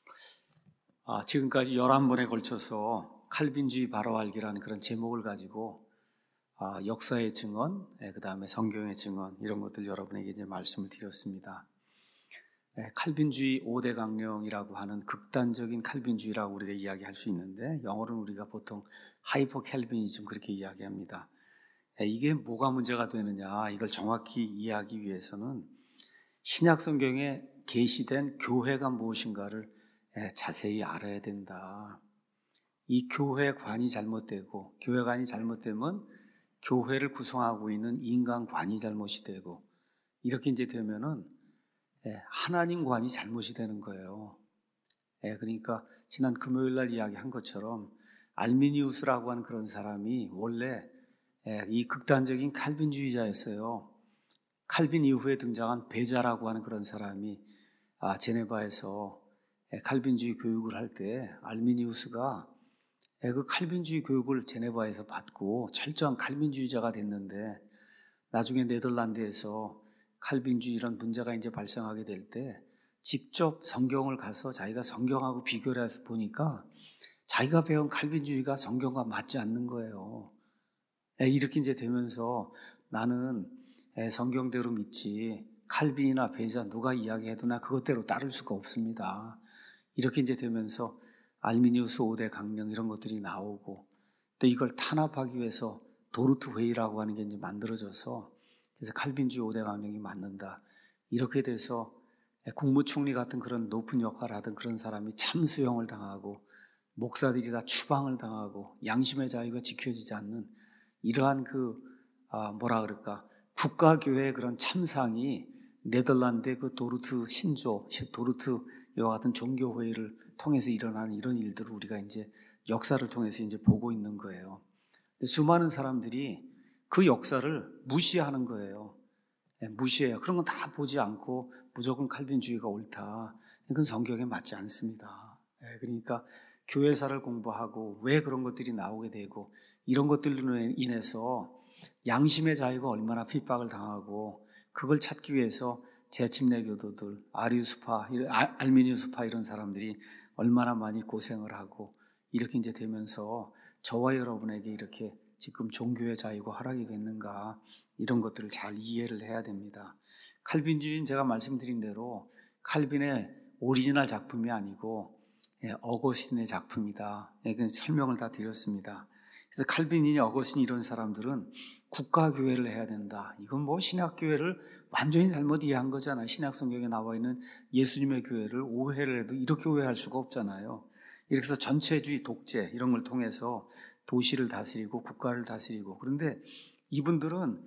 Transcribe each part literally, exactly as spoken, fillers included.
아, 지금까지 열한 번에 걸쳐서 칼빈주의 바로 알기라는 그런 제목을 가지고 아, 역사의 증언, 예, 그 다음에 성경의 증언 이런 것들 여러분에게 이제 말씀을 드렸습니다. 예, 칼빈주의 오 대 강령이라고 하는 극단적인 칼빈주의라고 우리가 이야기할 수 있는데 영어로는 우리가 보통 하이퍼 칼빈이즘 그렇게 이야기합니다. 예, 이게 뭐가 문제가 되느냐 이걸 정확히 이해하기 위해서는 신약 성경에 계시된 교회가 무엇인가를 자세히 알아야 된다. 이 교회관이 잘못되고 교회관이 잘못되면 교회를 구성하고 있는 인간관이 잘못이 되고 이렇게 이제 되면은 하나님관이 잘못이 되는 거예요. 그러니까 지난 금요일 날 이야기한 것처럼 알미니우스라고 하는 그런 사람이 원래 이 극단적인 칼빈주의자였어요. 칼빈 이후에 등장한 베자라고 하는 그런 사람이 제네바에서 칼빈주의 교육을 할 때 알미니우스가 그 칼빈주의 교육을 제네바에서 받고 철저한 칼빈주의자가 됐는데 나중에 네덜란드에서 칼빈주의 이런 문제가 이제 발생하게 될 때 직접 성경을 가서 자기가 성경하고 비교를 해서 보니까 자기가 배운 칼빈주의가 성경과 맞지 않는 거예요. 이렇게 이제 되면서 나는 성경대로 믿지 칼빈이나 베자 누가 이야기해도 나 그것대로 따를 수가 없습니다. 이렇게 이제 되면서 알미니우스 오 대 강령 이런 것들이 나오고 또 이걸 탄압하기 위해서 도르트 회의라고 하는 게 이제 만들어져서 그래서 칼빈주의 오 대 강령이 맞는다. 이렇게 돼서 국무총리 같은 그런 높은 역할을 하던 그런 사람이 참수형을 당하고 목사들이 다 추방을 당하고 양심의 자유가 지켜지지 않는 이러한 그 아, 뭐라 그럴까 국가교회의 그런 참상이 네덜란드의 그 도르트 신조, 도르트 이와 같은 종교회의를 통해서 일어나는 이런 일들을 우리가 이제 역사를 통해서 이제 보고 있는 거예요. 수많은 사람들이 그 역사를 무시하는 거예요. 무시해요. 그런 건 다 보지 않고 무조건 칼빈주의가 옳다. 이건 성경에 맞지 않습니다. 그러니까 교회사를 공부하고 왜 그런 것들이 나오게 되고 이런 것들로 인해서 양심의 자유가 얼마나 핍박을 당하고 그걸 찾기 위해서 재침례 교도들, 아리우스파, 알미니우스파 이런 사람들이 얼마나 많이 고생을 하고 이렇게 이제 되면서 저와 여러분에게 이렇게 지금 종교의 자유가 허락이 됐는가 이런 것들을 잘 이해를 해야 됩니다. 칼빈주의는 제가 말씀드린 대로 칼빈의 오리지널 작품이 아니고 어거스틴의 작품이다. 그 설명을 다 드렸습니다. 그래서 칼빈이니 어거스틴 이런 사람들은 국가교회를 해야 된다. 이건 뭐 신약교회를 완전히 잘못 이해한 거잖아요. 신약 성경에 나와 있는 예수님의 교회를 오해를 해도 이렇게 오해할 수가 없잖아요. 이렇게 해서 전체주의 독재 이런 걸 통해서 도시를 다스리고 국가를 다스리고 그런데 이분들은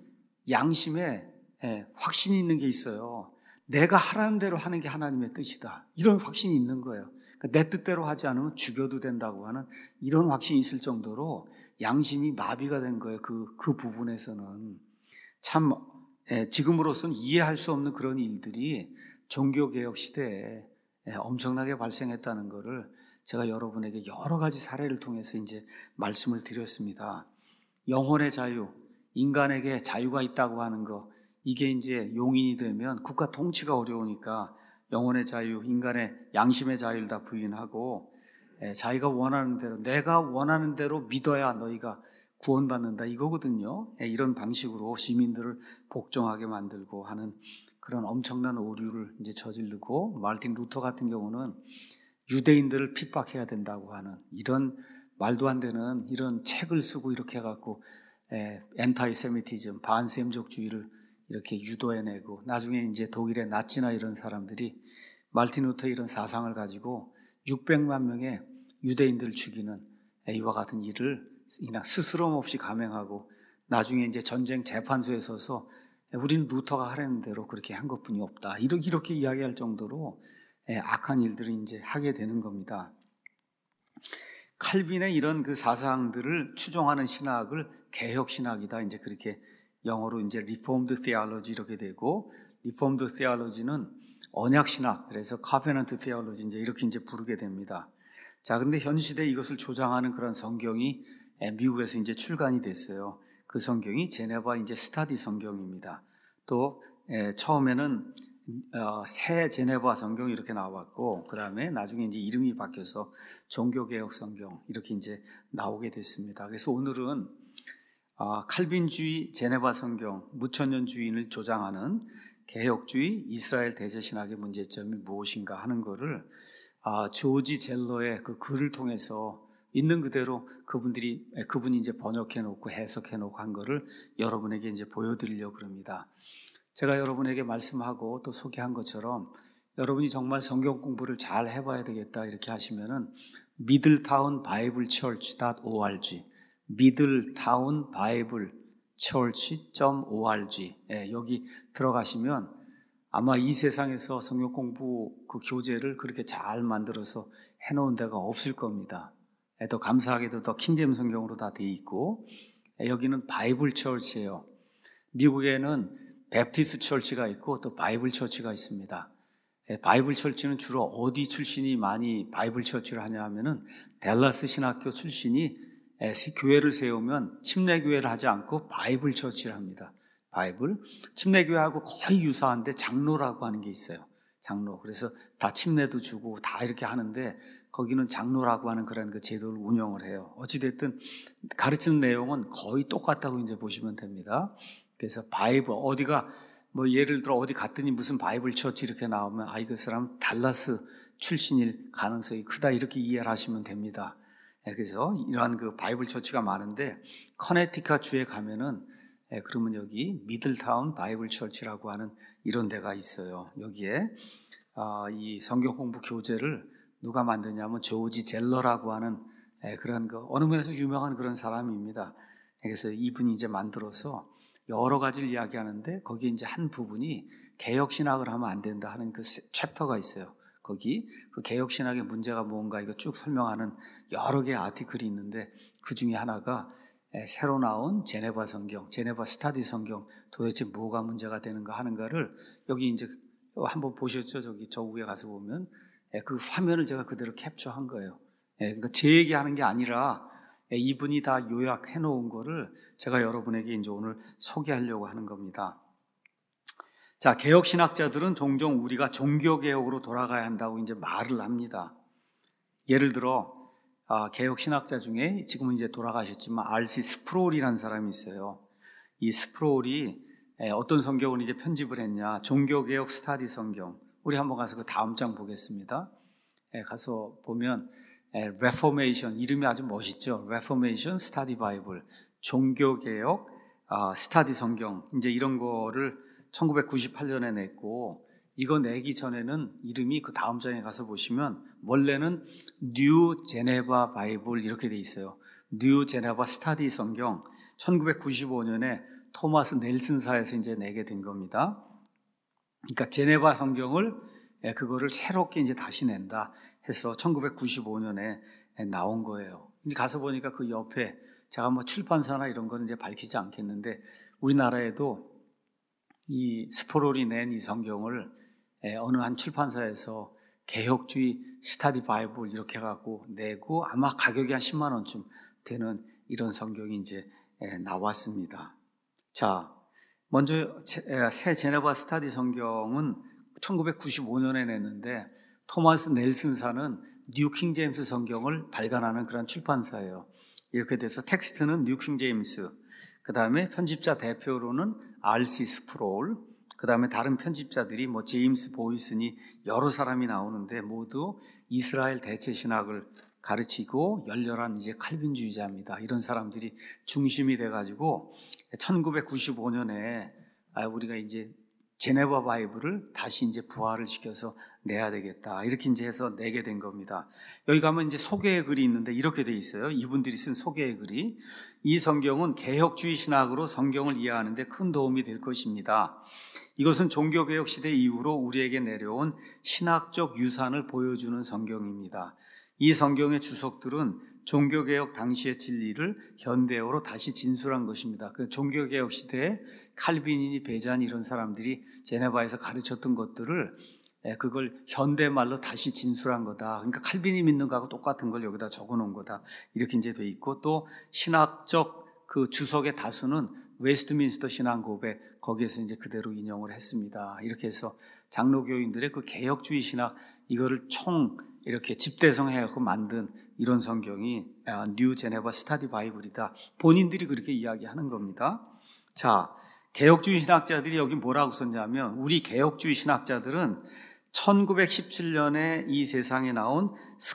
양심에 확신이 있는 게 있어요. 내가 하라는 대로 하는 게 하나님의 뜻이다. 이런 확신이 있는 거예요. 내 뜻대로 하지 않으면 죽여도 된다고 하는 이런 확신이 있을 정도로 양심이 마비가 된 거예요. 그, 그 부분에서는. 참, 예, 지금으로서는 이해할 수 없는 그런 일들이 종교개혁 시대에 예, 엄청나게 발생했다는 것을 제가 여러분에게 여러 가지 사례를 통해서 이제 말씀을 드렸습니다. 영혼의 자유, 인간에게 자유가 있다고 하는 거, 이게 이제 용인이 되면 국가 통치가 어려우니까 영혼의 자유, 인간의 양심의 자유를 다 부인하고 자기가 원하는 대로 내가 원하는 대로 믿어야 너희가 구원받는다 이거거든요. 이런 방식으로 시민들을 복종하게 만들고 하는 그런 엄청난 오류를 이제 저지르고 마르틴 루터 같은 경우는 유대인들을 핍박해야 된다고 하는 이런 말도 안 되는 이런 책을 쓰고 이렇게 해갖고 엔타이세미티즘, 반셈족주의를 이렇게 유도해내고 나중에 이제 독일의 나치나 이런 사람들이 마르틴 루터 이런 사상을 가지고 육백만 명의 유대인들을 죽이는 이와 같은 일을 그냥 스스럼 없이 감행하고 나중에 이제 전쟁 재판소에 서서 우리는 루터가 하라는 대로 그렇게 한 것뿐이 없다. 이렇게, 이렇게 이야기할 정도로 악한 일들을 이제 하게 되는 겁니다. 칼빈의 이런 그 사상들을 추종하는 신학을 개혁 신학이다. 이제 그렇게 영어로 이제 Reformed Theology 이렇게 되고, Reformed Theology는 언약 신학, 그래서 Covenant Theology 이제 이렇게 이제 부르게 됩니다. 자, 근데 현 시대에 이것을 조장하는 그런 성경이 미국에서 이제 출간이 됐어요. 그 성경이 제네바 이제 스타디 성경입니다. 또 처음에는 어, 새 제네바 성경 이렇게 나왔고, 그 다음에 나중에 이제 이름이 바뀌어서 종교개혁 성경 이렇게 이제 나오게 됐습니다. 그래서 오늘은 어, 칼빈주의 제네바 성경, 무천년주의인을 조장하는 개혁주의 이스라엘 대제신학의 문제점이 무엇인가 하는 거를 어, 조지 젤러의 그 글을 통해서 있는 그대로 그분들이 그분이 이제 번역해 놓고 해석해 놓고 한 거를 여러분에게 이제 보여드리려고 합니다. 제가 여러분에게 말씀하고 또 소개한 것처럼 여러분이 정말 성경 공부를 잘 해봐야 되겠다 이렇게 하시면은 미들타운 바이블 처치 닷 오알지 미들타운 바이블 처치 닷 오알지 예, 여기 들어가시면 아마 이 세상에서 성경 공부 그 교재를 그렇게 잘 만들어서 해놓은 데가 없을 겁니다. 예, 더 감사하게도 더 킹제임 성경으로 다 돼 있고 예, 여기는 바이블 처치예요. 미국에는 베프티스트 처치가 있고 또 바이블 처치가 있습니다. 바이블 처치는 주로 어디 출신이 많이 바이블 처치를 하냐 하면은 댈러스 신학교 출신이 교회를 세우면 침례교회를 하지 않고 바이블 처치를 합니다. 바이블 침례교회하고 거의 유사한데 장로라고 하는 게 있어요. 장로. 그래서 다 침례도 주고 다 이렇게 하는데 거기는 장로라고 하는 그런 그 제도를 운영을 해요. 어찌됐든 가르치는 내용은 거의 똑같다고 이제 보시면 됩니다. 그래서 바이블 어디가 뭐 예를 들어 어디 갔더니 무슨 바이블 처치 이렇게 나오면 아 그 사람 달라스 출신일 가능성이 크다 이렇게 이해를 하시면 됩니다. 그래서 이러한 그 바이블 처치가 많은데 커네티컷 주에 가면은 그러면 여기 미들타운 바이블 처치라고 하는 이런 데가 있어요. 여기에 이 성경 공부 교재를 누가 만드냐면 조지 젤러라고 하는 그런 그 어느 면에서 유명한 그런 사람입니다. 그래서 이분이 이제 만들어서 여러 가지를 이야기하는데 거기에 이제 한 부분이 개혁신학을 하면 안 된다 하는 그 챕터가 있어요. 거기 그 개혁신학의 문제가 뭔가 이거 쭉 설명하는 여러 개의 아티클이 있는데 그 중에 하나가 새로 나온 제네바 성경, 제네바 스타디 성경 도대체 뭐가 문제가 되는가 하는가를 여기 이제 한번 보셨죠? 저기 저 위에 가서 보면 그 화면을 제가 그대로 캡처한 거예요. 그러니까 제 얘기하는 게 아니라 이분이 다 요약해 놓은 거를 제가 여러분에게 이제 오늘 소개하려고 하는 겁니다. 자, 개혁신학자들은 종종 우리가 종교개혁으로 돌아가야 한다고 이제 말을 합니다. 예를 들어, 아, 개혁신학자 중에 지금은 이제 돌아가셨지만 알씨 스프롤이라는 사람이 있어요. 이 스프롤이 어떤 성경을 이제 편집을 했냐, 종교개혁 스타디 성경. 우리 한번 가서 그 다음 장 보겠습니다. 가서 보면 레포메이션 이름이 아주 멋있죠. 레포메이션 스타디 바이블 종교개혁 아, 스타디 성경 이제 이런 거를 천구백구십팔 년에 냈고 이거 내기 전에는 이름이 그 다음 장에 가서 보시면 원래는 뉴 제네바 바이블 이렇게 돼 있어요. 뉴 제네바 스타디 성경 천구백구십오 년에 토마스 넬슨사에서 이제 내게 된 겁니다. 그러니까 제네바 성경을 그거를 새롭게 이제 다시 낸다 해서 천구백구십오 년에 나온 거예요. 이제 가서 보니까 그 옆에 제가 뭐 출판사나 이런 거는 이제 밝히지 않겠는데 우리나라에도 이 스포롤이 낸 이 성경을 어느 한 출판사에서 개혁주의 스타디 바이블 이렇게 해갖고 내고 아마 가격이 한 십만 원쯤 되는 이런 성경이 이제 나왔습니다. 자, 먼저 새 제네바 스타디 성경은 천구백구십오 년에 냈는데 토마스 넬슨사는 뉴 킹제임스 성경을 발간하는 그런 출판사예요. 이렇게 돼서 텍스트는 뉴 킹제임스, 그 다음에 편집자 대표로는 알씨 스프롤, 그 다음에 다른 편집자들이 뭐 제임스 보이슨이 여러 사람이 나오는데 모두 이스라엘 대체신학을 가르치고 열렬한 이제 칼빈주의자입니다. 이런 사람들이 중심이 돼가지고 천구백구십오 년에 우리가 이제 제네바 바이블을 다시 이제 부활을 시켜서 내야 되겠다. 이렇게 이제 해서 내게 된 겁니다. 여기 가면 이제 소개의 글이 있는데 이렇게 돼 있어요. 이분들이 쓴 소개의 글이 이 성경은 개혁주의 신학으로 성경을 이해하는 데 큰 도움이 될 것입니다. 이것은 종교개혁 시대 이후로 우리에게 내려온 신학적 유산을 보여주는 성경입니다. 이 성경의 주석들은 종교개혁 당시의 진리를 현대어로 다시 진술한 것입니다. 그 종교개혁 시대에 칼빈이니 베자니 이런 사람들이 제네바에서 가르쳤던 것들을 그걸 현대말로 다시 진술한 거다. 그러니까 칼빈이 믿는 거하고 똑같은 걸 여기다 적어놓은 거다. 이렇게 이제 돼 있고 또 신학적 그 주석의 다수는 웨스트민스터 신앙 고백 거기에서 이제 그대로 인용을 했습니다. 이렇게 해서 장로교인들의 그 개혁주의 신학 이거를 총 이렇게 집대성해서 만든 이런 성경이 뉴 제네바 스타디 바이블이다. 본인들이 그렇게 이야기하는 겁니다. 자, 개혁주의 신학자들이 여기 뭐라고 썼냐면 우리 개혁주의 신학자들은 천구백십칠 년에 이 세상에 나온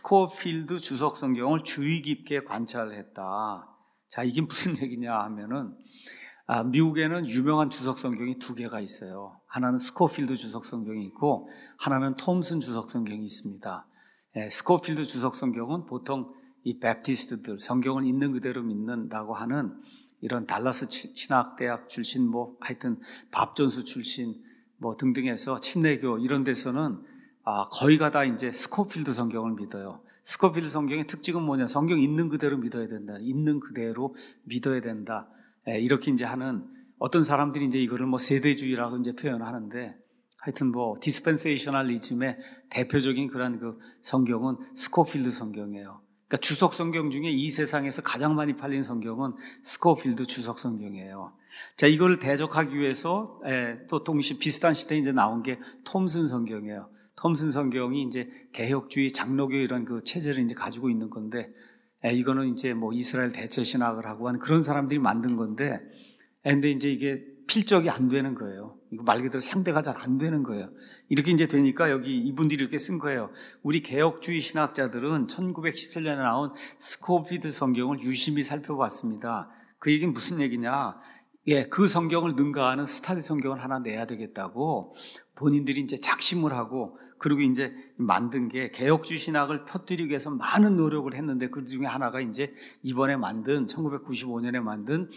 스코필드 주석 성경을 주의 깊게 관찰을 했다. 자, 이게 무슨 얘기냐 하면은 아, 미국에는 유명한 주석 성경이 두 개가 있어요. 하나는 스코필드 주석 성경이 있고 하나는 톰슨 주석 성경이 있습니다. 예, 스코필드 주석 성경은 보통 이 베프티스트들 성경을 있는 그대로 믿는다고 하는 이런 달라스 신학대학 출신 뭐 하여튼 밥존스 출신 뭐 등등해서 침례교 이런 데서는 아, 거의가 다 이제 스코필드 성경을 믿어요. 스코필드 성경의 특징은 뭐냐? 성경 있는 그대로 믿어야 된다. 있는 그대로 믿어야 된다. 예, 이렇게 이제 하는 어떤 사람들이 이제 이거를 뭐 세대주의라고 이제 표현하는데 하여튼 뭐 디스펜세이셔널리즘의 대표적인 그런 그 성경은 스코필드 성경이에요. 그러니까 주석 성경 중에 이 세상에서 가장 많이 팔린 성경은 스코필드 주석 성경이에요. 자, 이걸 대적하기 위해서 예, 또 동시 비슷한 시대에 이제 나온 게 톰슨 성경이에요. 톰슨 성경이 이제 개혁주의 장로교 이런 그 체제를 이제 가지고 있는 건데 예, 이거는 이제 뭐 이스라엘 대체 신학을 하고 하는 그런 사람들이 만든 건데 예, 근데 이제 이게 필적이 안 되는 거예요. 이거 말 그대로 상대가 잘 안 되는 거예요. 이렇게 이제 되니까 여기 이분들이 이렇게 쓴 거예요. 우리 개혁주의 신학자들은 천구백십칠 년에 나온 스코필드 성경을 유심히 살펴봤습니다. 그 얘기는 무슨 얘기냐? 예, 그 성경을 능가하는 스타디 성경을 하나 내야 되겠다고 본인들이 이제 작심을 하고 그리고 이제 만든 게 개혁주의 신학을 펴뜨리기 위해서 많은 노력을 했는데 그 중에 하나가 이제 이번에 만든 천구백구십오 년에 만든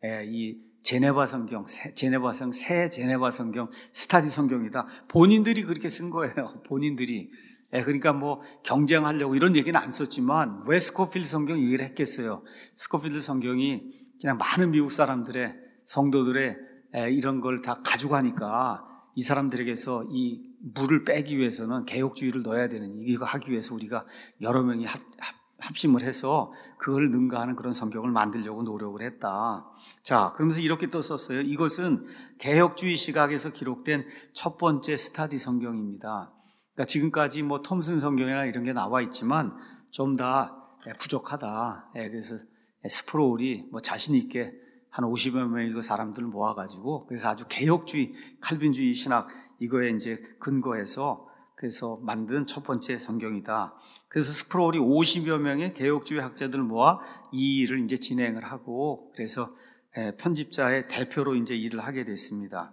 이 제네바 성경, 제네바 성, 새 제네바 성경, 스타디 성경이다. 본인들이 그렇게 쓴 거예요. 본인들이. 그러니까 뭐 경쟁하려고 이런 얘기는 안 썼지만 왜 스코필드 성경 얘기를 했겠어요. 스코필드 성경이 그냥 많은 미국 사람들의 성도들의 이런 걸 다 가져가니까 이 사람들에게서 이 물을 빼기 위해서는 개혁주의를 넣어야 되는 이거 하기 위해서 우리가 여러 명이 합, 합, 합심을 해서 그걸 능가하는 그런 성경을 만들려고 노력을 했다. 자, 그러면서 이렇게 또 썼어요. 이것은 개혁주의 시각에서 기록된 첫 번째 스타디 성경입니다. 그러니까 지금까지 뭐 톰슨 성경이나 이런 게 나와 있지만 좀 다 부족하다. 그래서 스프로울이 뭐 자신 있게 한 오십여 명의 그 사람들을 모아가지고 그래서 아주 개혁주의, 칼빈주의 신학 이거에 이제 근거해서 그래서 만든 첫 번째 성경이다. 그래서 스프로울이 오십여 명의 개혁주의 학자들을 모아 이 일을 이제 진행을 하고 그래서 편집자의 대표로 이제 일을 하게 됐습니다.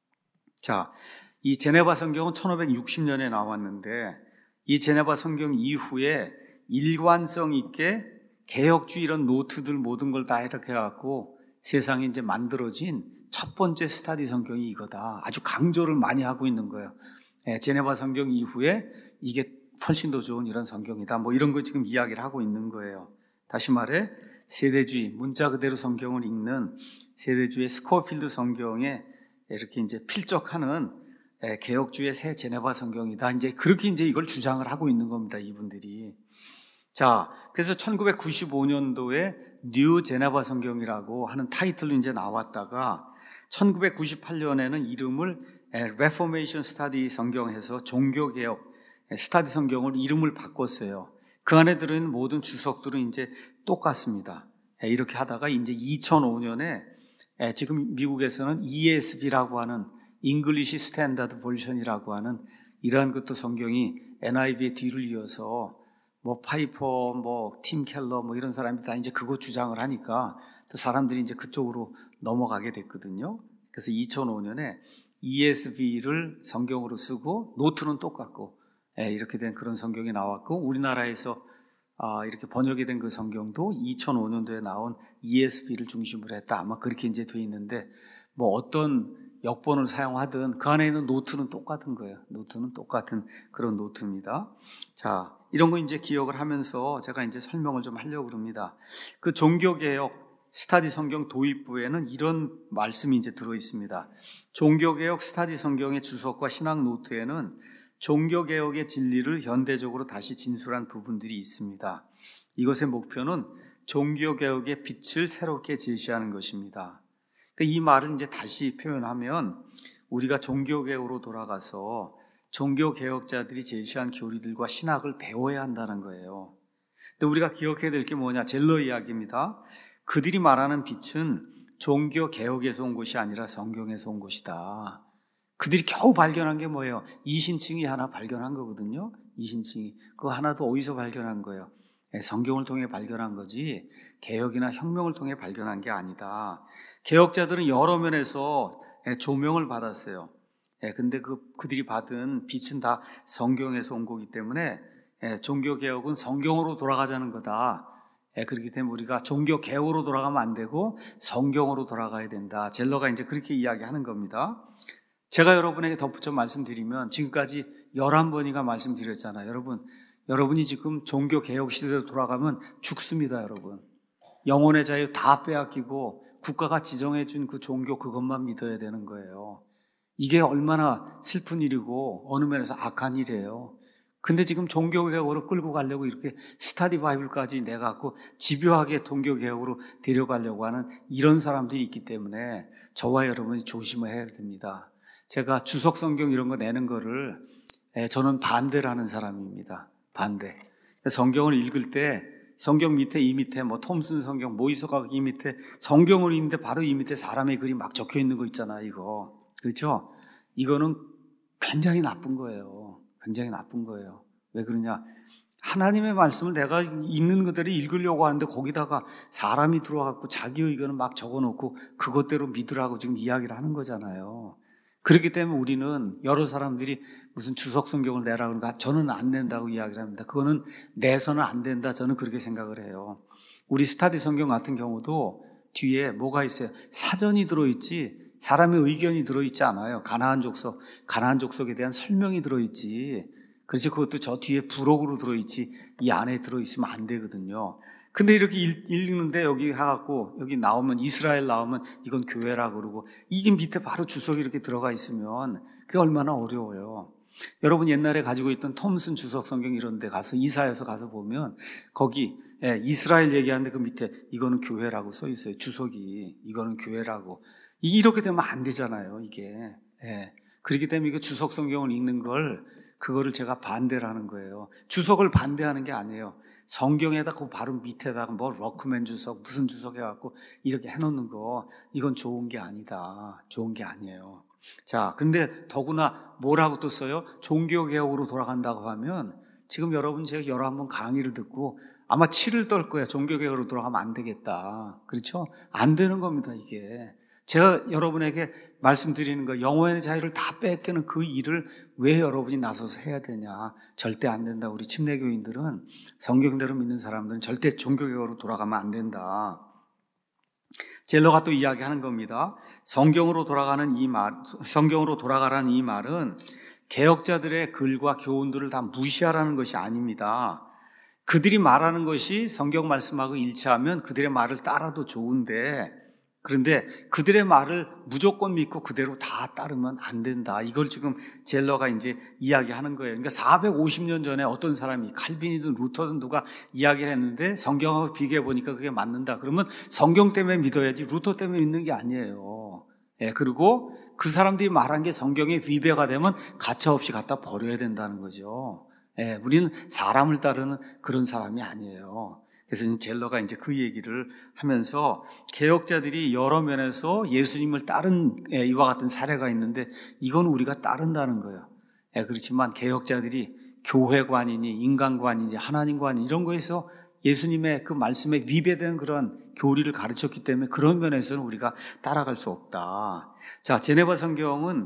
자, 이 제네바 성경은 천오백육십 년에 나왔는데 이 제네바 성경 이후에 일관성 있게 개혁주의 이런 노트들 모든 걸 다 이렇게 해갖고 세상에 이제 만들어진 첫 번째 스타디 성경이 이거다. 아주 강조를 많이 하고 있는 거예요. 예, 제네바 성경 이후에 이게 훨씬 더 좋은 이런 성경이다. 뭐 이런 거 지금 이야기를 하고 있는 거예요. 다시 말해 세대주의, 문자 그대로 성경을 읽는 세대주의 스코필드 성경에 이렇게 이제 필적하는 예, 개혁주의 새 제네바 성경이다. 이제 그렇게 이제 이걸 주장을 하고 있는 겁니다. 이분들이. 자, 그래서 천구백구십오 년도에 뉴 제네바 성경이라고 하는 타이틀로 이제 나왔다가 천구백구십팔 년에는 이름을 레포메이션 스타디 성경해서 종교개혁 스타디 성경을 이름을 바꿨어요. 그 안에 들어있는 모든 주석들은 이제 똑같습니다. 이렇게 하다가 이제 이천오 년에 지금 미국에서는 이에스비라고 하는 English Standard Version이라고 하는 이러한 것도 성경이 엔아이브이의 뒤를 이어서 뭐 파이퍼, 뭐 팀 켈러, 뭐 이런 사람들이 다 이제 그거 주장을 하니까 또 사람들이 이제 그쪽으로 넘어가게 됐거든요. 그래서 이천오 년에 이에스비를 성경으로 쓰고 노트는 똑같고 예, 이렇게 된 그런 성경이 나왔고 우리나라에서 아, 이렇게 번역이 된 그 성경도 이천오 년도에 나온 이에스비를 중심으로 했다. 아마 그렇게 이제 돼 있는데 뭐 어떤 역본을 사용하든 그 안에 있는 노트는 똑같은 거예요. 노트는 똑같은 그런 노트입니다. 자, 이런 거 이제 기억을 하면서 제가 이제 설명을 좀 하려고 합니다. 그 종교개혁 스타디 성경 도입부에는 이런 말씀이 이제 들어 있습니다. 종교개혁 스타디 성경의 주석과 신학 노트에는 종교개혁의 진리를 현대적으로 다시 진술한 부분들이 있습니다. 이것의 목표는 종교개혁의 빛을 새롭게 제시하는 것입니다. 이 말을 이제 다시 표현하면 우리가 종교개혁으로 돌아가서 종교개혁자들이 제시한 교리들과 신학을 배워야 한다는 거예요. 근데 우리가 기억해야 될 게 뭐냐? 젤러 이야기입니다. 그들이 말하는 빛은 종교개혁에서 온 것이 아니라 성경에서 온 것이다. 그들이 겨우 발견한 게 뭐예요? 이신층이 하나 발견한 거거든요. 이신층이. 그거 하나도 어디서 발견한 거예요? 성경을 통해 발견한 거지 개혁이나 혁명을 통해 발견한 게 아니다. 개혁자들은 여러 면에서 조명을 받았어요. 근데 그, 그들이 받은 빛은 다 성경에서 온 거기 때문에 종교개혁은 성경으로 돌아가자는 거다. 그렇기 때문에 우리가 종교개혁으로 돌아가면 안 되고 성경으로 돌아가야 된다. 젤러가 이제 그렇게 이야기하는 겁니다. 제가 여러분에게 덧붙여 말씀드리면 지금까지 열한 번이나 말씀드렸잖아요. 여러분, 여러분이 지금 종교개혁 시대로 돌아가면 죽습니다, 여러분. 영혼의 자유 다 빼앗기고 국가가 지정해 준 그 종교 그것만 믿어야 되는 거예요. 이게 얼마나 슬픈 일이고 어느 면에서 악한 일이에요. 근데 지금 종교개혁으로 끌고 가려고 이렇게 스타디 바이블까지 내갖고 집요하게 종교개혁으로 데려가려고 하는 이런 사람들이 있기 때문에 저와 여러분이 조심해야 됩니다. 제가 주석 성경 이런 거 내는 거를 저는 반대를 하는 사람입니다. 반대. 성경을 읽을 때 성경 밑에 이 밑에 뭐 톰슨 성경 뭐 있어가 이 밑에 성경을 읽는데 바로 이 밑에 사람의 글이 막 적혀 있는 거 있잖아요. 이거 그렇죠? 이거는 굉장히 나쁜 거예요. 굉장히 나쁜 거예요. 왜 그러냐? 하나님의 말씀을 내가 있는 그대로 읽으려고 하는데 거기다가 사람이 들어와갖고 자기 의견을 막 적어놓고 그것대로 믿으라고 지금 이야기를 하는 거잖아요. 그렇기 때문에 우리는 여러 사람들이 무슨 주석 성경을 내라 그러니까 저는 안 낸다고 이야기를 합니다. 그거는 내서는 안 된다. 저는 그렇게 생각을 해요. 우리 스타디 성경 같은 경우도 뒤에 뭐가 있어요? 사전이 들어있지 사람의 의견이 들어있지 않아요. 가나안 족속, 가나안 족속에 대한 설명이 들어있지. 그렇지 그것도 저 뒤에 부록으로 들어있지 이 안에 들어있으면 안 되거든요. 근데 이렇게 읽, 읽는데 여기 해갖고 여기 나오면 이스라엘 나오면 이건 교회라고 그러고 이게 밑에 바로 주석이 이렇게 들어가 있으면 그게 얼마나 어려워요. 여러분 옛날에 가지고 있던 톰슨 주석 성경 이런 데 가서 이사여서 가서 보면 거기 예, 이스라엘 얘기하는데 그 밑에 이거는 교회라고 써 있어요. 주석이 이거는 교회라고. 이렇게 되면 안 되잖아요. 이게 예. 그렇기 때문에 이거 주석 성경을 읽는 걸 그거를 제가 반대를 하는 거예요. 주석을 반대하는 게 아니에요. 성경에다 그 바로 밑에다가 뭐 러크맨 주석 무슨 주석 해갖고 이렇게 해놓는 거 이건 좋은 게 아니다. 좋은 게 아니에요. 자, 근데 더구나 뭐라고 또 써요? 종교개혁으로 돌아간다고 하면 지금 여러분 제가 열한 번 강의를 듣고 아마 치를 떨 거예요. 종교개혁으로 돌아가면 안 되겠다. 그렇죠? 안 되는 겁니다. 이게 제가 여러분에게 말씀드리는 거 영혼의 자유를 다 뺏기는 그 일을 왜 여러분이 나서서 해야 되냐? 절대 안 된다. 우리 침례교인들은 성경대로 믿는 사람들은 절대 종교개혁으로 돌아가면 안 된다. 젤러가 또 이야기하는 겁니다. 성경으로 돌아가는 이 말, 성경으로 돌아가라는 이 말은 개혁자들의 글과 교훈들을 다 무시하라는 것이 아닙니다. 그들이 말하는 것이 성경 말씀하고 일치하면 그들의 말을 따라도 좋은데 그런데 그들의 말을 무조건 믿고 그대로 다 따르면 안 된다. 이걸 지금 젤러가 이제 이야기하는 거예요. 그러니까 사백오십 년 전에 어떤 사람이 칼빈이든 루터든 누가 이야기를 했는데 성경하고 비교해 보니까 그게 맞는다. 그러면 성경 때문에 믿어야지 루터 때문에 믿는 게 아니에요. 예, 그리고 그 사람들이 말한 게 성경에 위배가 되면 가차없이 갖다 버려야 된다는 거죠. 예, 우리는 사람을 따르는 그런 사람이 아니에요. 그래서 젤러가 이제 그 얘기를 하면서 개혁자들이 여러 면에서 예수님을 따른 이와 같은 사례가 있는데 이건 우리가 따른다는 거예요. 그렇지만 개혁자들이 교회관이니 인간관이니 하나님관이니 이런 거에서 예수님의 그 말씀에 위배되는 그런 교리를 가르쳤기 때문에 그런 면에서는 우리가 따라갈 수 없다. 자, 제네바 성경은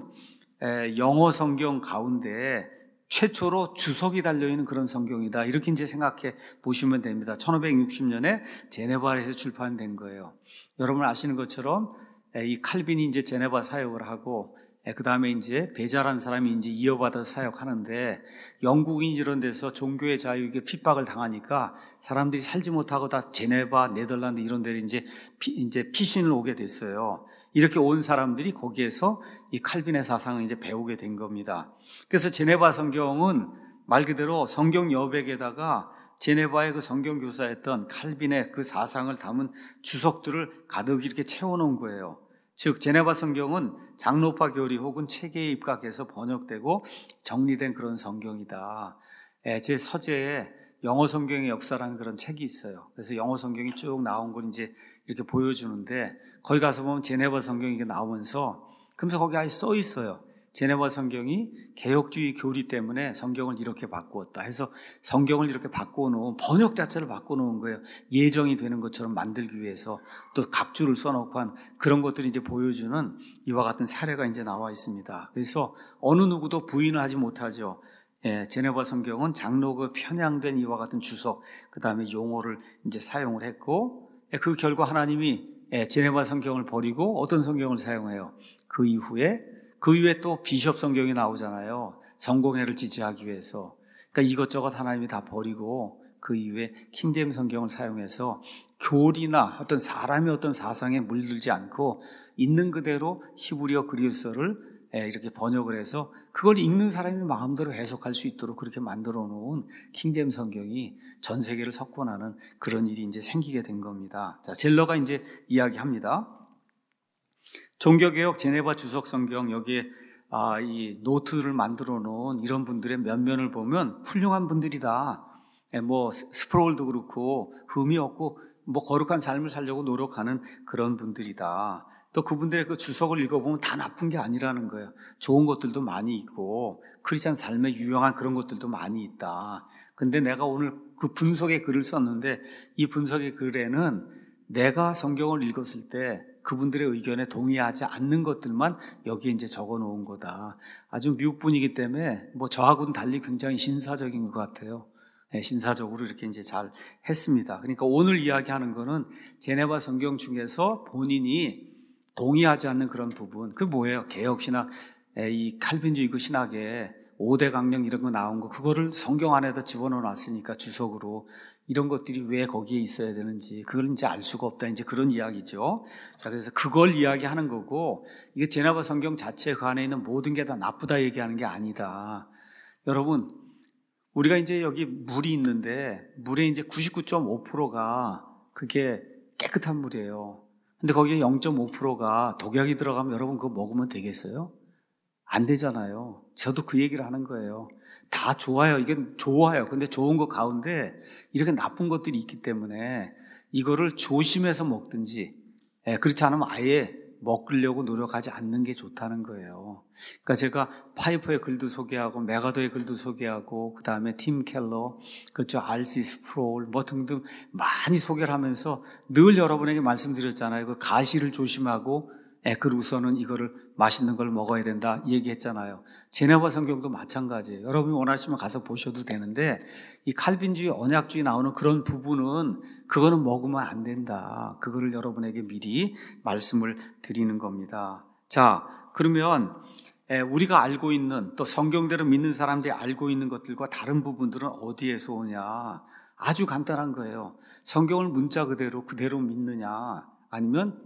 영어 성경 가운데 최초로 주석이 달려있는 그런 성경이다. 이렇게 이제 생각해 보시면 됩니다. 천오백육십 년에 제네바에서 출판된 거예요. 여러분 아시는 것처럼 이 칼빈이 이제 제네바 사역을 하고 그 다음에 이제 베자라는 사람이 이제 이어받아서 사역하는데 영국인 이런 데서 종교의 자유에 핍박을 당하니까 사람들이 살지 못하고 다 제네바, 네덜란드 이런 데를 이제 피, 이제 피신을 오게 됐어요. 이렇게 온 사람들이 거기에서 이 칼빈의 사상을 이제 배우게 된 겁니다. 그래서 제네바 성경은 말 그대로 성경 여백에다가 제네바의 그 성경 교사였던 칼빈의 그 사상을 담은 주석들을 가득 이렇게 채워놓은 거예요. 즉 제네바 성경은 장로파 교리 혹은 체계에 입각해서 번역되고 정리된 그런 성경이다. 제 서재에 영어 성경의 역사라는 그런 책이 있어요. 그래서 영어 성경이 쭉 나온 걸 이제 이렇게 보여주는데, 거기 가서 보면 제네바 성경이 이게 나오면서, 그러면서 거기 아예 써 있어요. 제네바 성경이 개혁주의 교리 때문에 성경을 이렇게 바꾸었다 해서 성경을 이렇게 바꿔놓은, 번역 자체를 바꿔놓은 거예요. 예정이 되는 것처럼 만들기 위해서 또 각주를 써놓고 한 그런 것들이 이제 보여주는 이와 같은 사례가 이제 나와 있습니다. 그래서 어느 누구도 부인을 하지 못하죠. 예, 제네바 성경은 장로가 편향된 이와 같은 주석, 그 다음에 용어를 이제 사용을 했고, 예, 그 결과 하나님이 예, 제네바 성경을 버리고 어떤 성경을 사용해요? 그 이후에 그 이후에 또 비숍 성경이 나오잖아요. 성공회를 지지하기 위해서. 그러니까 이것저것 하나님이 다 버리고 그 이후에 킹제임 성경을 사용해서 교리나 어떤 사람의 어떤 사상에 물들지 않고 있는 그대로 히브리어 그리스어를 이렇게 번역을 해서 그걸 읽는 사람이 마음대로 해석할 수 있도록 그렇게 만들어 놓은 킹제임 성경이 전 세계를 석권하는 그런 일이 이제 생기게 된 겁니다. 자, 젤러가 이제 이야기합니다. 종교개혁 제네바 주석 성경, 여기에 아, 이 노트를 만들어 놓은 이런 분들의 면면을 보면 훌륭한 분들이다. 예, 뭐 스프롤도 그렇고 흠이 없고 뭐 거룩한 삶을 살려고 노력하는 그런 분들이다. 또 그분들의 그 주석을 읽어보면 다 나쁜 게 아니라는 거예요. 좋은 것들도 많이 있고 크리스찬 삶에 유용한 그런 것들도 많이 있다. 근데 내가 오늘 그 분석의 글을 썼는데 이 분석의 글에는 내가 성경을 읽었을 때 그분들의 의견에 동의하지 않는 것들만 여기에 이제 적어 놓은 거다. 아주 미국 분이기 때문에 뭐 저하고는 달리 굉장히 신사적인 것 같아요. 네, 신사적으로 이렇게 이제 잘 했습니다. 그러니까 오늘 이야기하는 거는 제네바 성경 중에서 본인이 동의하지 않는 그런 부분, 그 뭐예요? 개혁신학, 이 칼빈주의 그 신학에 오대 강령 이런 거 나온 거, 그거를 성경 안에다 집어넣어 놨으니까 주석으로 이런 것들이 왜 거기에 있어야 되는지 그걸 이제 알 수가 없다, 이제 그런 이야기죠. 자, 그래서 그걸 이야기하는 거고, 이게 제네바 성경 자체 그 안에 있는 모든 게 다 나쁘다 얘기하는 게 아니다. 여러분, 우리가 이제 여기 물이 있는데 물의 이제 구십구 점 오 퍼센트가 그게 깨끗한 물이에요. 근데 거기에 영 점 오 퍼센트가 독약이 들어가면 여러분 그거 먹으면 되겠어요? 안 되잖아요. 저도 그 얘기를 하는 거예요. 다 좋아요. 이건 좋아요. 근데 좋은 거 가운데 이렇게 나쁜 것들이 있기 때문에 이거를 조심해서 먹든지, 예, 그렇지 않으면 아예 먹으려고 노력하지 않는 게 좋다는 거예요. 그러니까 제가 파이퍼의 글도 소개하고 메가더의 글도 소개하고 그 다음에 팀 켈러, 그렇죠, 알시 스프롤 뭐 등등 많이 소개를 하면서 늘 여러분에게 말씀드렸잖아요. 그 가시를 조심하고, 예, 그리고서는 이거를 맛있는 걸 먹어야 된다 얘기했잖아요. 제네바 성경도 마찬가지예요. 여러분이 원하시면 가서 보셔도 되는데 이 칼빈주의, 언약주의 나오는 그런 부분은 그거는 먹으면 안 된다. 그거를 여러분에게 미리 말씀을 드리는 겁니다. 자, 그러면 우리가 알고 있는, 또 성경대로 믿는 사람들이 알고 있는 것들과 다른 부분들은 어디에서 오냐? 아주 간단한 거예요. 성경을 문자 그대로 그대로 믿느냐, 아니면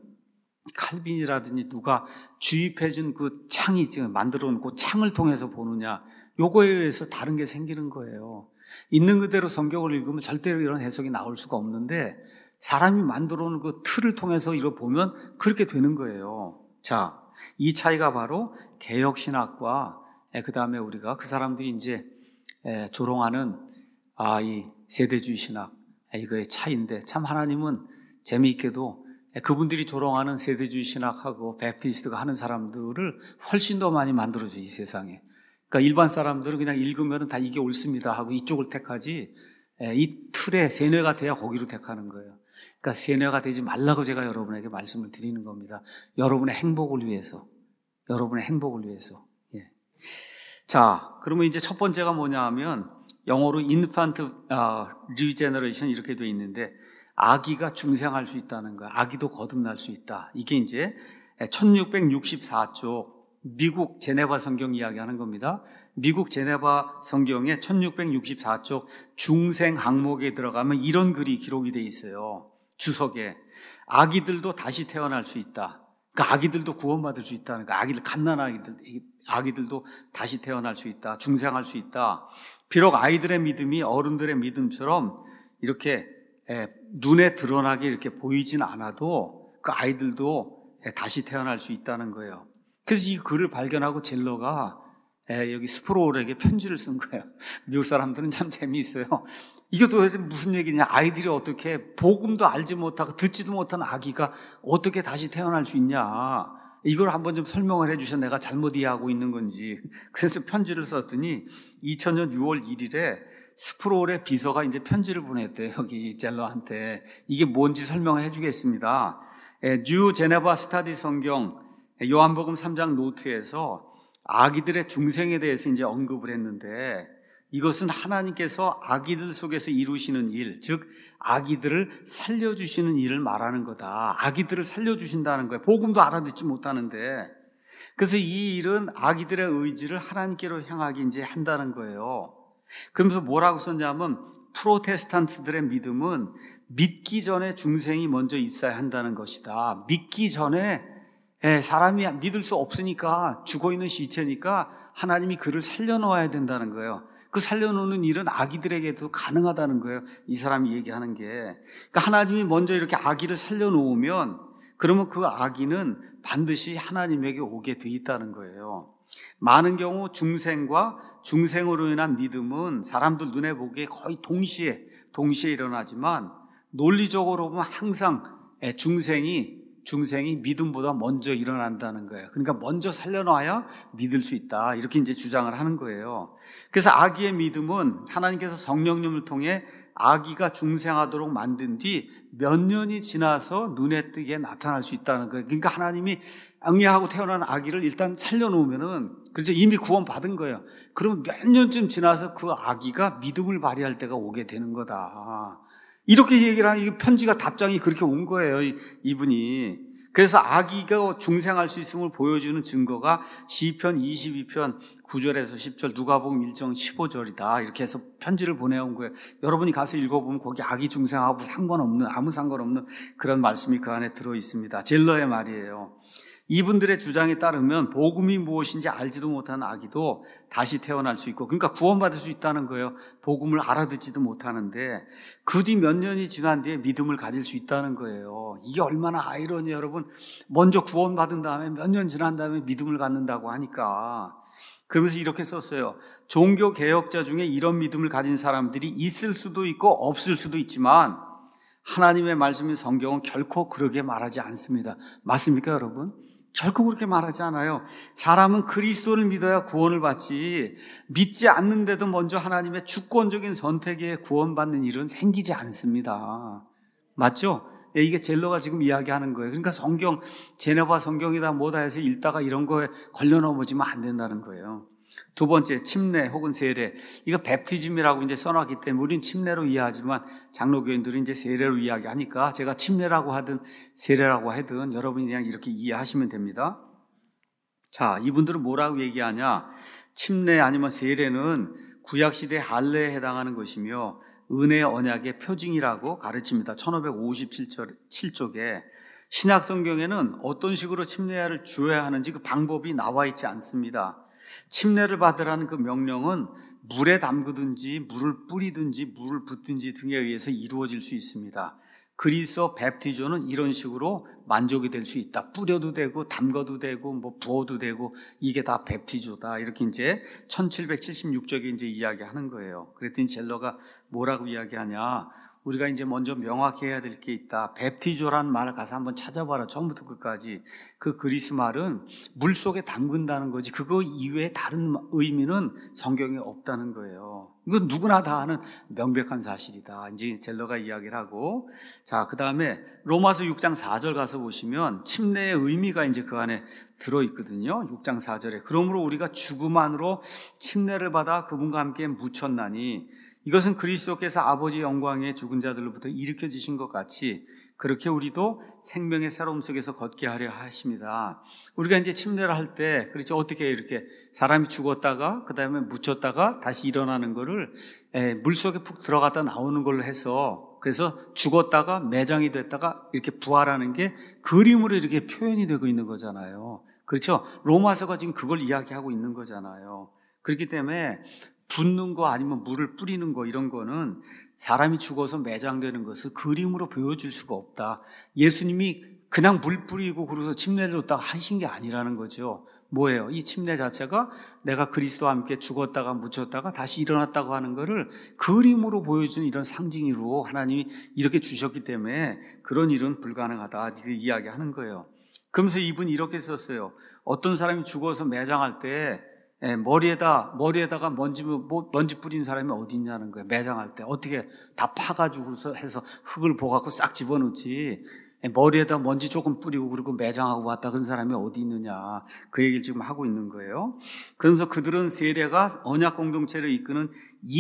칼빈이라든지 누가 주입해준 그 창이 만들어 놓고 창을 통해서 보느냐, 요거에 의해서 다른 게 생기는 거예요. 있는 그대로 성경을 읽으면 절대로 이런 해석이 나올 수가 없는데 사람이 만들어 놓은 그 틀을 통해서 이걸 보면 그렇게 되는 거예요. 자, 이 차이가 바로 개혁신학과 그 다음에 우리가 그 사람들이 이제 조롱하는 아, 이 세대주의 신학, 이거의 차이인데, 참 하나님은 재미있게도 그분들이 조롱하는 세대주의 신학하고 베프티스트가 하는 사람들을 훨씬 더 많이 만들어줘, 이 세상에. 그러니까 일반 사람들은 그냥 읽으면 다 이게 옳습니다 하고 이쪽을 택하지, 이 틀에 세뇌가 돼야 거기로 택하는 거예요. 그러니까 세뇌가 되지 말라고 제가 여러분에게 말씀을 드리는 겁니다. 여러분의 행복을 위해서, 여러분의 행복을 위해서. 예. 자, 그러면 이제 첫 번째가 뭐냐 하면 영어로 infant regeneration 이렇게 돼 있는데, 아기가 중생할 수 있다는 거야. 아기도 거듭날 수 있다. 이게 이제 천육백육십사 쪽 미국 제네바 성경 이야기하는 겁니다. 미국 제네바 성경의 천육백육십사 쪽 중생 항목에 들어가면 이런 글이 기록이 돼 있어요. 주석에 아기들도 다시 태어날 수 있다. 그러니까 아기들도 구원받을 수 있다는 거야. 아기들, 갓난 아기들, 아기들도 다시 태어날 수 있다. 중생할 수 있다. 비록 아이들의 믿음이 어른들의 믿음처럼 이렇게 예, 눈에 드러나게 이렇게 보이진 않아도 그 아이들도 다시 태어날 수 있다는 거예요. 그래서 이 글을 발견하고 젤러가 여기 스프로울에게 편지를 쓴 거예요. 미국 사람들은 참 재미있어요. 이게 도대체 무슨 얘기냐. 아이들이 어떻게 복음도 알지 못하고 듣지도 못한 아기가 어떻게 다시 태어날 수 있냐. 이걸 한번 좀 설명을 해주셔. 내가 잘못 이해하고 있는 건지. 그래서 편지를 썼더니 이천 년 유월 일일에 스프로울의 비서가 이제 편지를 보냈대요. 여기 젤러한테. 이게 뭔지 설명해 주겠습니다. 뉴 제네바 스타디 성경 요한복음 삼 장 노트에서 아기들의 중생에 대해서 이제 언급을 했는데, 이것은 하나님께서 아기들 속에서 이루시는 일, 즉 아기들을 살려주시는 일을 말하는 거다. 아기들을 살려주신다는 거예요. 복음도 알아듣지 못하는데. 그래서 이 일은 아기들의 의지를 하나님께로 향하게 이제 한다는 거예요. 그러면서 뭐라고 썼냐면, 프로테스탄트들의 믿음은 믿기 전에 중생이 먼저 있어야 한다는 것이다. 믿기 전에 사람이 믿을 수 없으니까, 죽어있는 시체니까 하나님이 그를 살려놓아야 된다는 거예요. 그 살려놓는 일은 아기들에게도 가능하다는 거예요. 이 사람이 얘기하는 게. 그러니까 하나님이 먼저 이렇게 아기를 살려놓으면, 그러면 그 아기는 반드시 하나님에게 오게 돼 있다는 거예요. 많은 경우 중생과 중생으로 인한 믿음은 사람들 눈에 보기에 거의 동시에 동시에 일어나지만, 논리적으로 보면 항상 중생이 중생이 믿음보다 먼저 일어난다는 거예요. 그러니까 먼저 살려놔야 믿을 수 있다. 이렇게 이제 주장을 하는 거예요. 그래서 아기의 믿음은 하나님께서 성령님을 통해 아기가 중생하도록 만든 뒤 몇 년이 지나서 눈에 띄게 나타날 수 있다는 거예요. 그러니까 하나님이 ang애하고 태어난 아기를 일단 살려놓으면은, 그래서 이미 구원받은 거예요. 그러면 몇 년쯤 지나서 그 아기가 믿음을 발휘할 때가 오게 되는 거다. 이렇게 얘기를 하는, 이 편지가 답장이 그렇게 온 거예요, 이분이. 그래서 아기가 중생할 수 있음을 보여주는 증거가 시편 이십이 편 구 절에서 십 절, 누가복음 일 장 십오 절이다. 이렇게 해서 편지를 보내온 거예요. 여러분이 가서 읽어보면 거기 아기 중생하고 상관없는, 아무 상관없는 그런 말씀이 그 안에 들어 있습니다. 젤러의 말이에요. 이분들의 주장에 따르면 복음이 무엇인지 알지도 못하는 아기도 다시 태어날 수 있고, 그러니까 구원받을 수 있다는 거예요. 복음을 알아듣지도 못하는데 그 뒤 몇 년이 지난 뒤에 믿음을 가질 수 있다는 거예요. 이게 얼마나 아이러니해요, 여러분. 먼저 구원받은 다음에 몇 년 지난 다음에 믿음을 갖는다고 하니까. 그러면서 이렇게 썼어요. 종교 개혁자 중에 이런 믿음을 가진 사람들이 있을 수도 있고 없을 수도 있지만, 하나님의 말씀인 성경은 결코 그렇게 말하지 않습니다. 맞습니까, 여러분? 결코 그렇게 말하지 않아요. 사람은 그리스도를 믿어야 구원을 받지, 믿지 않는데도 먼저 하나님의 주권적인 선택에 구원받는 일은 생기지 않습니다. 맞죠? 이게 젤러가 지금 이야기하는 거예요. 그러니까 성경, 제네바 성경이다 뭐다 해서 읽다가 이런 거에 걸려 넘어지면 안 된다는 거예요. 두 번째, 침례 혹은 세례. 이거 베프티즘이라고 이제 써놨기 때문에 우리는 침례로 이해하지만 장로교인들은 이제 세례로 이야기하니까 제가 침례라고 하든 세례라고 하든 여러분이 그냥 이렇게 이해하시면 됩니다. 자, 이분들은 뭐라고 얘기하냐? 침례 아니면 세례는 구약시대 할례에 해당하는 것이며 은혜의 언약의 표징이라고 가르칩니다. 천오백오십칠 쪽에 신약 성경에는 어떤 식으로 침례를 주어야 하는지 그 방법이 나와 있지 않습니다. 침례를 받으라는 그 명령은 물에 담그든지 물을 뿌리든지 물을 붓든지 등에 의해서 이루어질 수 있습니다. 그리스도 베프티조는 이런 식으로 만족이 될 수 있다. 뿌려도 되고 담궈도 되고 뭐 부어도 되고, 이게 다 베프티조다. 이렇게 이제 천칠백칠십육 쪽에 이제 이야기하는 거예요. 그랬더니 젤러가 뭐라고 이야기하냐? 우리가 이제 먼저 명확히 해야 될 게 있다. 베프티조라는 말을 가서 한번 찾아봐라. 처음부터 끝까지. 그 그리스 말은 물 속에 담근다는 거지, 그거 이외에 다른 의미는 성경에 없다는 거예요. 이건 누구나 다 아는 명백한 사실이다. 이제 젤러가 이야기를 하고, 자, 그 다음에 로마서 육 장 사 절 가서 보시면 침례의 의미가 이제 그 안에 들어있거든요. 육 장 사 절에. 그러므로 우리가 죽음 안으로 침례를 받아 그분과 함께 묻혔나니 이것은 그리스도께서 아버지의 영광에 죽은 자들로부터 일으켜지신 것 같이 그렇게 우리도 생명의 새로움 속에서 걷게 하려 하십니다. 우리가 이제 침례를 할 때, 그렇죠, 어떻게 이렇게 사람이 죽었다가 그 다음에 묻혔다가 다시 일어나는 거를 물 속에 푹 들어갔다 나오는 걸로 해서, 그래서 죽었다가 매장이 됐다가 이렇게 부활하는 게 그림으로 이렇게 표현이 되고 있는 거잖아요. 그렇죠? 로마서가 지금 그걸 이야기하고 있는 거잖아요. 그렇기 때문에 붓는 거 아니면 물을 뿌리는 거, 이런 거는 사람이 죽어서 매장되는 것을 그림으로 보여줄 수가 없다. 예수님이 그냥 물 뿌리고 그러고서 침례를 줬다가 하신 게 아니라는 거죠. 뭐예요? 이 침례 자체가 내가 그리스도와 함께 죽었다가 묻혔다가 다시 일어났다고 하는 거를 그림으로 보여주는 이런 상징으로 하나님이 이렇게 주셨기 때문에 그런 일은 불가능하다 이렇게 이야기하는 거예요. 그러면서 이분이 이렇게 썼어요. 어떤 사람이 죽어서 매장할 때 머리에다, 머리에다가 먼지, 먼지 뿌린 사람이 어디 있냐는 거예요. 매장할 때. 어떻게 다 파가지고 해서 흙을 보갖고 싹 집어넣지. 머리에다 먼지 조금 뿌리고 그리고 매장하고 왔다 그런 사람이 어디 있느냐. 그 얘기를 지금 하고 있는 거예요. 그러면서 그들은 세례가 언약 공동체를 이끄는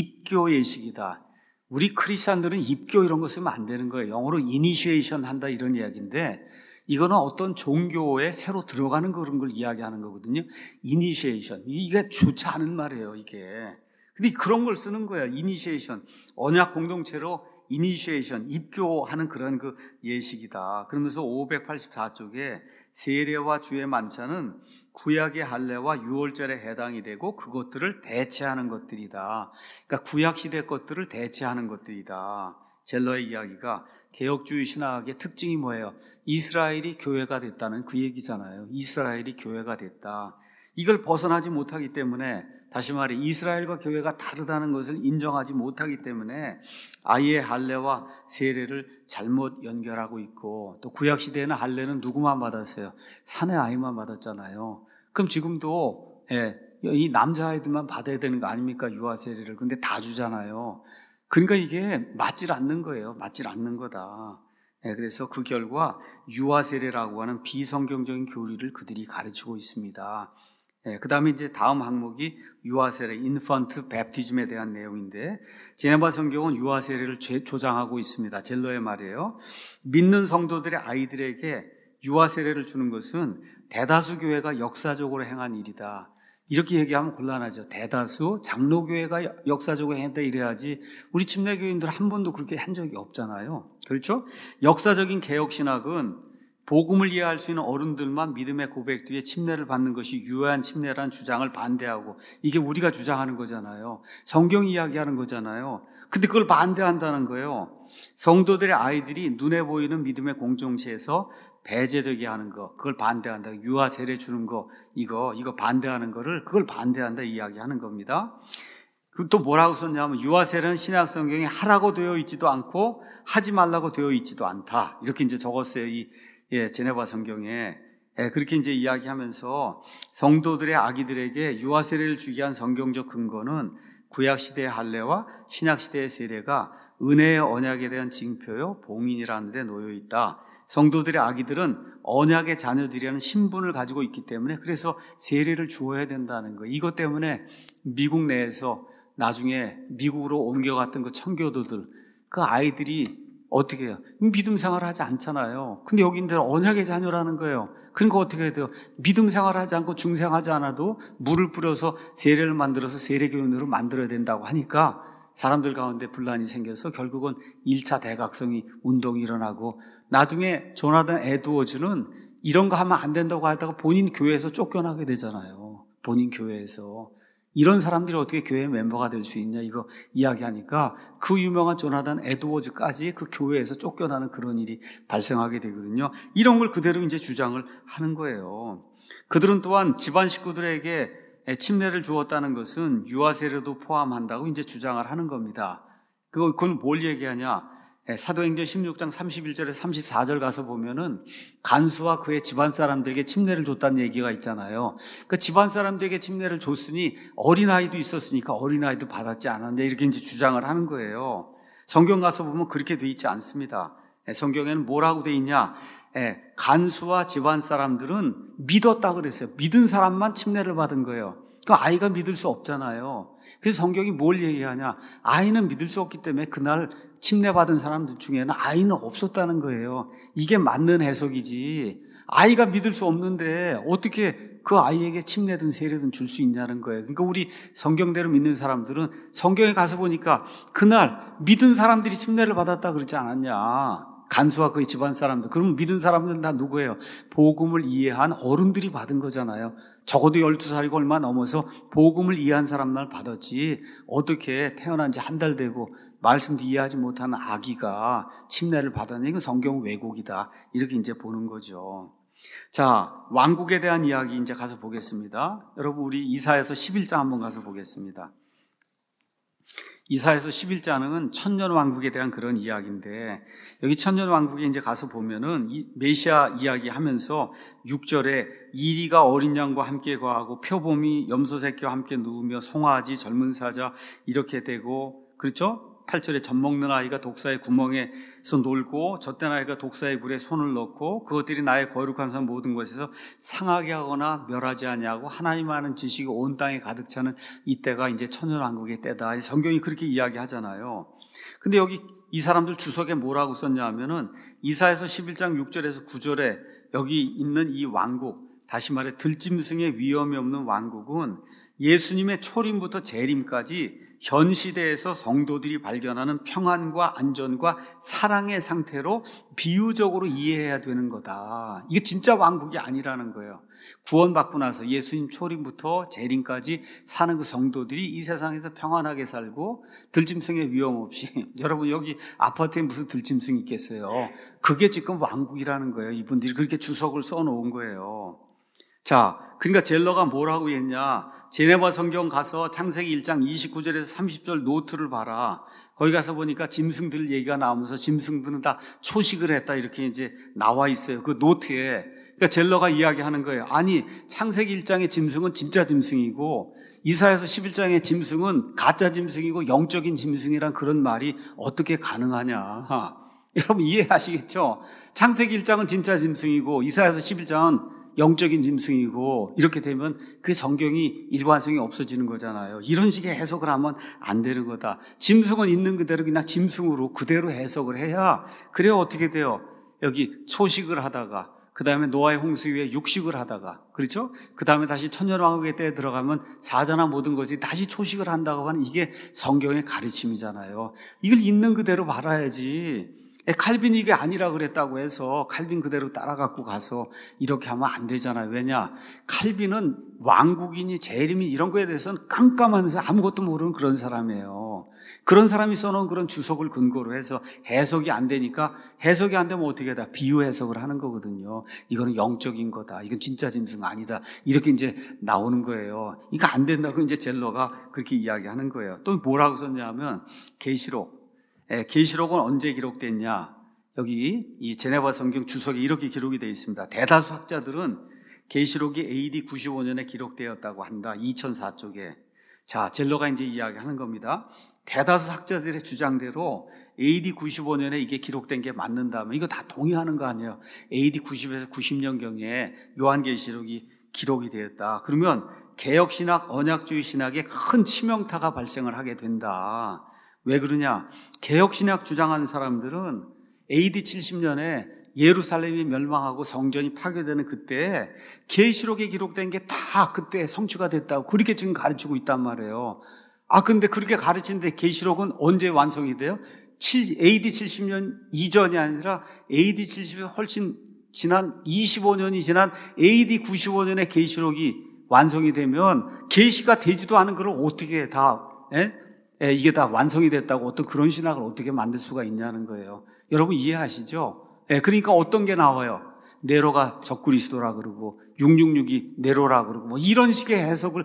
입교 예식이다. 우리 크리스찬들은 입교 이런 거 쓰면 안 되는 거예요. 영어로 이니시에이션 한다 이런 이야기인데 이거는 어떤 종교에 새로 들어가는 그런 걸 이야기하는 거거든요. 이니시에이션. 이게 좋지 않은 말이에요, 이게. 근데 그런 걸 쓰는 거야, 이니시에이션. 언약 공동체로 이니시에이션, 입교하는 그런 그 예식이다. 그러면서 오백팔십사 쪽에 세례와 주의 만찬은 구약의 할례와 유월절에 해당이 되고 그것들을 대체하는 것들이다. 그러니까 구약 시대 것들을 대체하는 것들이다. 젤러의 이야기가 개혁주의 신학의 특징이 뭐예요? 이스라엘이 교회가 됐다는 그 얘기잖아요. 이스라엘이 교회가 됐다. 이걸 벗어나지 못하기 때문에 다시 말해 이스라엘과 교회가 다르다는 것을 인정하지 못하기 때문에 아예 할례와 세례를 잘못 연결하고 있고 또 구약시대에는 할례는 누구만 받았어요? 사내 아이만 받았잖아요. 그럼 지금도 예, 이 남자아이들만 받아야 되는 거 아닙니까? 유아 세례를. 근데 다 주잖아요. 그러니까 이게 맞질 않는 거예요. 맞질 않는 거다. 예, 그래서 그 결과 유아 세례라고 하는 비성경적인 교리를 그들이 가르치고 있습니다. 예, 그 다음에 이제 다음 항목이 유아 세례, 인펀트 베프티즘에 대한 내용인데 제네바 성경은 유아 세례를 조장하고 있습니다. 젤러의 말이에요. 믿는 성도들의 아이들에게 유아 세례를 주는 것은 대다수 교회가 역사적으로 행한 일이다. 이렇게 얘기하면 곤란하죠. 대다수 장로교회가 역사적으로 했다 이래야지 우리 침례교인들 한 번도 그렇게 한 적이 없잖아요. 그렇죠? 역사적인 개혁신학은 복음을 이해할 수 있는 어른들만 믿음의 고백 뒤에 침례를 받는 것이 유효한 침례라는 주장을 반대하고 이게 우리가 주장하는 거잖아요. 성경 이야기하는 거잖아요. 근데 그걸 반대한다는 거예요. 성도들의 아이들이 눈에 보이는 믿음의 공동체에서 배제되게 하는 거, 그걸 반대한다. 유아 세례 주는 거, 이거 이거 반대하는 거를 그걸 반대한다 이야기하는 겁니다. 또 뭐라고 썼냐면 유아 세례는 신약 성경에 하라고 되어 있지도 않고 하지 말라고 되어 있지도 않다. 이렇게 이제 적었어요. 이 예, 제네바 성경에. 예, 그렇게 이제 이야기하면서 성도들의 아기들에게 유아 세례를 주게 한 성경적 근거는 구약 시대의 할례와 신약 시대의 세례가 은혜의 언약에 대한 징표요 봉인이라는 데 놓여 있다. 성도들의 아기들은 언약의 자녀들이라는 신분을 가지고 있기 때문에 그래서 세례를 주어야 된다는 거예요. 이것 때문에 미국 내에서 나중에 미국으로 옮겨갔던 그 청교도들 그 아이들이 어떻게 해요? 믿음 생활을 하지 않잖아요. 근데 여기인데 언약의 자녀라는 거예요. 그러니까 어떻게 해야 돼요? 믿음 생활을 하지 않고 중생하지 않아도 물을 뿌려서 세례를 만들어서 세례교인으로 만들어야 된다고 하니까 사람들 가운데 분란이 생겨서 결국은 일 차 대각성이 운동이 일어나고 나중에 조나단 에드워즈는 이런 거 하면 안 된다고 하다가 본인 교회에서 쫓겨나게 되잖아요. 본인 교회에서. 이런 사람들이 어떻게 교회 멤버가 될 수 있냐 이거 이야기하니까 그 유명한 조나단 에드워즈까지 그 교회에서 쫓겨나는 그런 일이 발생하게 되거든요. 이런 걸 그대로 이제 주장을 하는 거예요. 그들은 또한 집안 식구들에게 침례를 주었다는 것은 유아 세례도 포함한다고 이제 주장을 하는 겁니다. 그건 뭘 얘기하냐? 사도행전 십육 장 삼십일 절에서 삼십사 절 가서 보면은 간수와 그의 집안 사람들에게 침례를 줬다는 얘기가 있잖아요. 그 집안 사람들에게 침례를 줬으니 어린아이도 있었으니까 어린아이도 받았지 않았냐 이렇게 이제 주장을 하는 거예요. 성경 가서 보면 그렇게 돼 있지 않습니다. 성경에는 뭐라고 돼 있냐? 간수와 집안 사람들은 믿었다 그랬어요. 믿은 사람만 침례를 받은 거예요. 그 아이가 믿을 수 없잖아요. 그래서 성경이 뭘 얘기하냐? 아이는 믿을 수 없기 때문에 그날 침례받은 사람들 중에는 아이는 없었다는 거예요. 이게 맞는 해석이지. 아이가 믿을 수 없는데 어떻게 그 아이에게 침례든 세례든 줄 수 있냐는 거예요. 그러니까 우리 성경대로 믿는 사람들은 성경에 가서 보니까 그날 믿은 사람들이 침례를 받았다 그러지 않았냐. 간수와 그의 집안 사람들. 그러면 믿은 사람들은 다 누구예요? 복음을 이해한 어른들이 받은 거잖아요. 적어도 열두 살이고 얼마 넘어서 복음을 이해한 사람만 받았지, 어떻게 태어난 지 한 달 되고 말씀도 이해하지 못하는 아기가 침례를 받았냐. 이건 성경 왜곡이다. 이렇게 이제 보는 거죠. 자, 왕국에 대한 이야기 이제 가서 보겠습니다. 여러분, 우리 이사야서 십일 장 한번 가서 보겠습니다. 이사야서 십일 장은 천년 왕국에 대한 그런 이야기인데, 여기 천년 왕국에 이제 가서 보면은 이 메시아 이야기 하면서 육 절에 이리가 어린 양과 함께 거하고 표범이 염소 새끼와 함께 누우며 송아지 젊은 사자 이렇게 되고, 그렇죠? 팔 절에 젖 먹는 아이가 독사의 구멍에서 놀고 젖된 아이가 독사의 굴에 손을 넣고 그것들이 나의 거룩한 산 모든 것에서 상하게 하거나 멸하지 아니하고 하나님 아는 지식이 온 땅에 가득 차는 이때가 이제 천년왕국의 때다. 성경이 그렇게 이야기하잖아요. 근데 여기 이 사람들 주석에 뭐라고 썼냐 하면은 이사야서 십일 장 육 절에서 구 절에 여기 있는 이 왕국, 다시 말해 들짐승의 위험이 없는 왕국은 예수님의 초림부터 재림까지 현 시대에서 성도들이 발견하는 평안과 안전과 사랑의 상태로 비유적으로 이해해야 되는 거다. 이게 진짜 왕국이 아니라는 거예요. 구원받고 나서 예수님 초림부터 재림까지 사는 그 성도들이 이 세상에서 평안하게 살고 들짐승의 위험 없이, 여러분 여기 아파트에 무슨 들짐승이 있겠어요? 그게 지금 왕국이라는 거예요. 이분들이 그렇게 주석을 써놓은 거예요. 자, 그러니까 젤러가 뭐라고 했냐? 제네바 성경 가서 창세기 일 장 이십구 절에서 삼십 절 노트를 봐라. 거기 가서 보니까 짐승들 얘기가 나오면서 짐승들은 다 초식을 했다 이렇게 이제 나와 있어요. 그 노트에. 그러니까 젤러가 이야기하는 거예요. 아니, 창세기 일 장의 짐승은 진짜 짐승이고 이사야서 십일 장의 짐승은 가짜 짐승이고 영적인 짐승이란 그런 말이 어떻게 가능하냐? 하. 여러분 이해하시겠죠? 창세기 일 장은 진짜 짐승이고 이사야서 십일 장은 영적인 짐승이고, 이렇게 되면 그 성경이 일관성이 없어지는 거잖아요. 이런 식의 해석을 하면 안 되는 거다. 짐승은 있는 그대로 그냥 짐승으로 그대로 해석을 해야, 그래야 어떻게 돼요? 여기 초식을 하다가 그 다음에 노아의 홍수 위에 육식을 하다가, 그렇죠? 그 다음에 다시 천년왕국의 때에 들어가면 사자나 모든 것이 다시 초식을 한다고 하는 이게 성경의 가르침이잖아요. 이걸 있는 그대로 말아야지. 칼빈이 이게 아니라 그랬다고 해서 칼빈 그대로 따라갖고 가서 이렇게 하면 안 되잖아요. 왜냐? 칼빈은 왕국이니 재림이 이런 거에 대해서는 깜깜하면서 아무것도 모르는 그런 사람이에요. 그런 사람이 써놓은 그런 주석을 근거로 해서 해석이 안 되니까, 해석이 안 되면 어떻게 다 비유 해석을 하는 거거든요. 이거는 영적인 거다. 이건 진짜 짐승 아니다. 이렇게 이제 나오는 거예요. 이거 안 된다고 이제 젤러가 그렇게 이야기하는 거예요. 또 뭐라고 썼냐면 계시록. 예, 계시록은 언제 기록됐냐? 여기 이 제네바 성경 주석에 이렇게 기록이 되어 있습니다. 대다수 학자들은 계시록이 에이디 구십오 년에 기록되었다고 한다. 이천사 쪽에. 자, 젤러가 이제 이야기하는 겁니다. 대다수 학자들의 주장대로 에이디 구십오 년에 이게 기록된 게 맞는다면 이거 다 동의하는 거 아니에요? 에이디 구십에서 구십 년경에 요한계시록이 기록이 되었다. 그러면 개혁신학, 언약주의 신학에 큰 치명타가 발생을 하게 된다. 왜 그러냐? 개혁신학 주장하는 사람들은 에이디 칠십 년에 예루살렘이 멸망하고 성전이 파괴되는 그때 계시록에 기록된 게 다 그때 성취가 됐다고 그렇게 지금 가르치고 있단 말이에요. 아, 근데 그렇게 가르치는데 계시록은 언제 완성이 돼요? 에이디 칠십 년 이전이 아니라 에이디 칠십에 훨씬 지난 이십오 년이 지난 에이디 구십오 년에 계시록이 완성이 되면 계시가 되지도 않은 걸 어떻게 다 예? 예, 이게 다 완성이 됐다고 어떤 그런 신학을 어떻게 만들 수가 있냐는 거예요. 여러분 이해하시죠? 예, 그러니까 어떤 게 나와요? 네로가 적그리스도라 그러고 육육육이 네로라 그러고 뭐 이런 식의 해석을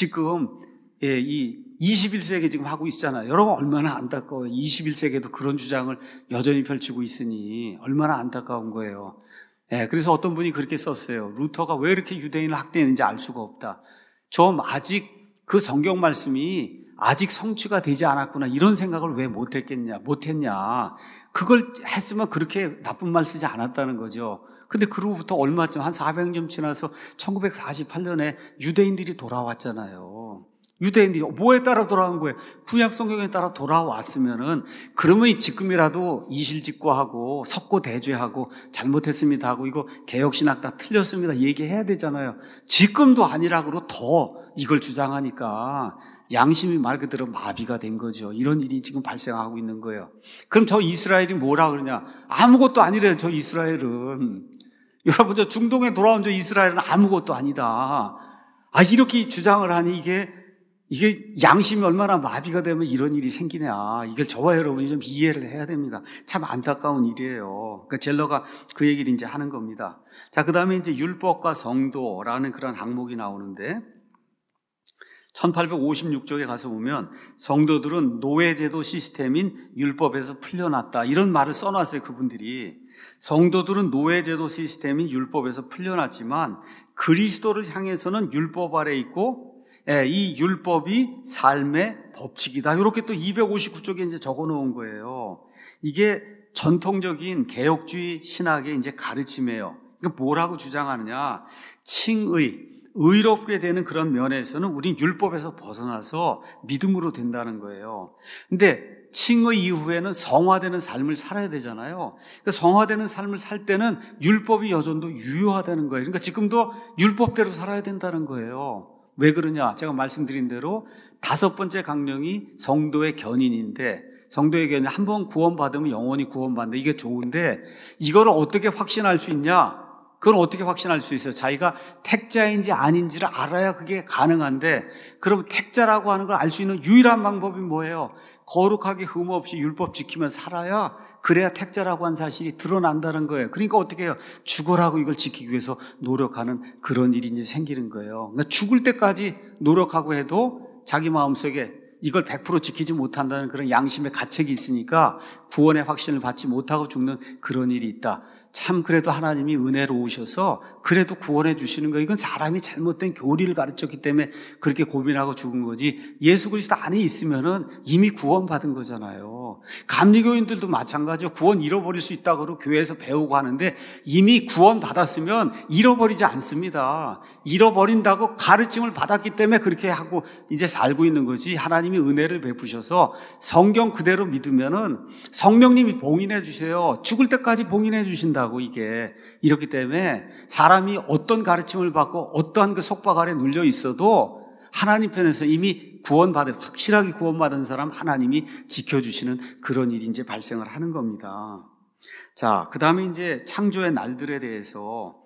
지금 예, 이 이십일 세기 지금 하고 있잖아요. 여러분 얼마나 안타까워요. 이십일 세기에도 그런 주장을 여전히 펼치고 있으니 얼마나 안타까운 거예요. 예, 그래서 어떤 분이 그렇게 썼어요. 루터가 왜 이렇게 유대인을 학대했는지 알 수가 없다. 좀 아직 그 성경 말씀이 아직 성취가 되지 않았구나 이런 생각을 왜 못했겠냐 못했냐 그걸 했으면 그렇게 나쁜 말 쓰지 않았다는 거죠. 근데 그로부터 얼마쯤 한 사백 년 지나서 천구백사십팔 년에 유대인들이 돌아왔잖아요. 유대인들이 뭐에 따라 돌아온 거예요? 구약 성경에 따라 돌아왔으면은 그러면 지금이라도 이실직고하고 석고대죄하고 잘못했습니다 하고 이거 개혁신학 다 틀렸습니다 얘기해야 되잖아요. 지금도 아니라고 더 이걸 주장하니까 양심이 말 그대로 마비가 된 거죠. 이런 일이 지금 발생하고 있는 거예요. 그럼 저 이스라엘이 뭐라 그러냐? 아무것도 아니래요. 저 이스라엘은. 여러분, 저 중동에 돌아온 저 이스라엘은 아무것도 아니다. 아, 이렇게 주장을 하니 이게 이게 양심이 얼마나 마비가 되면 이런 일이 생기냐. 이걸 저와 여러분이 좀 이해를 해야 됩니다. 참 안타까운 일이에요. 그러니까 젤러가 그 얘기를 이제 하는 겁니다. 자, 그 다음에 이제 율법과 성도라는 그런 항목이 나오는데 천팔백오십육 쪽에 가서 보면 성도들은 노예제도 시스템인 율법에서 풀려났다. 이런 말을 써놨어요, 그분들이. 성도들은 노예제도 시스템인 율법에서 풀려났지만 그리스도를 향해서는 율법 아래 있고 이 율법이 삶의 법칙이다. 이렇게 또 이백오십구 쪽에 이제 적어 놓은 거예요. 이게 전통적인 개혁주의 신학의 이제 가르침이에요. 그러니까 뭐라고 주장하느냐? 칭의, 의롭게 되는 그런 면에서는 우린 율법에서 벗어나서 믿음으로 된다는 거예요. 근데 칭의 이후에는 성화되는 삶을 살아야 되잖아요. 그러니까 성화되는 삶을 살 때는 율법이 여전도 유효하다는 거예요. 그러니까 지금도 율법대로 살아야 된다는 거예요. 왜 그러냐? 제가 말씀드린 대로 다섯 번째 강령이 성도의 견인인데, 성도의 견인 한 번 구원받으면 영원히 구원받는다. 이게 좋은데 이걸 어떻게 확신할 수 있냐? 그건 어떻게 확신할 수 있어요? 자기가 택자인지 아닌지를 알아야 그게 가능한데, 그럼 택자라고 하는 걸 알 수 있는 유일한 방법이 뭐예요? 거룩하게 흠 없이 율법 지키면 살아야, 그래야 택자라고 한 사실이 드러난다는 거예요. 그러니까 어떻게 해요? 죽어라고 이걸 지키기 위해서 노력하는 그런 일이 이제 생기는 거예요. 그러니까 죽을 때까지 노력하고 해도 자기 마음속에 이걸 백 퍼센트 지키지 못한다는 그런 양심의 가책이 있으니까 구원의 확신을 받지 못하고 죽는 그런 일이 있다. 참 그래도 하나님이 은혜로우셔서 그래도 구원해 주시는 거예요. 이건 사람이 잘못된 교리를 가르쳤기 때문에 그렇게 고민하고 죽은 거지, 예수 그리스도 안에 있으면은 이미 구원받은 거잖아요. 감리교인들도 마찬가지로 구원 잃어버릴 수 있다고 교회에서 배우고 하는데 이미 구원받았으면 잃어버리지 않습니다. 잃어버린다고 가르침을 받았기 때문에 그렇게 하고 이제 살고 있는 거지, 하나님이 은혜를 베푸셔서 성경 그대로 믿으면은 성령님이 봉인해 주세요. 죽을 때까지 봉인해 주신다. 이게 이렇기 때문에 사람이 어떤 가르침을 받고 어떠한 그 속박 아래 눌려 있어도 하나님 편에서 이미 구원받은, 확실하게 구원받은 사람 하나님이 지켜주시는 그런 일이 이제 발생을 하는 겁니다. 자, 그 다음에 이제 창조의 날들에 대해서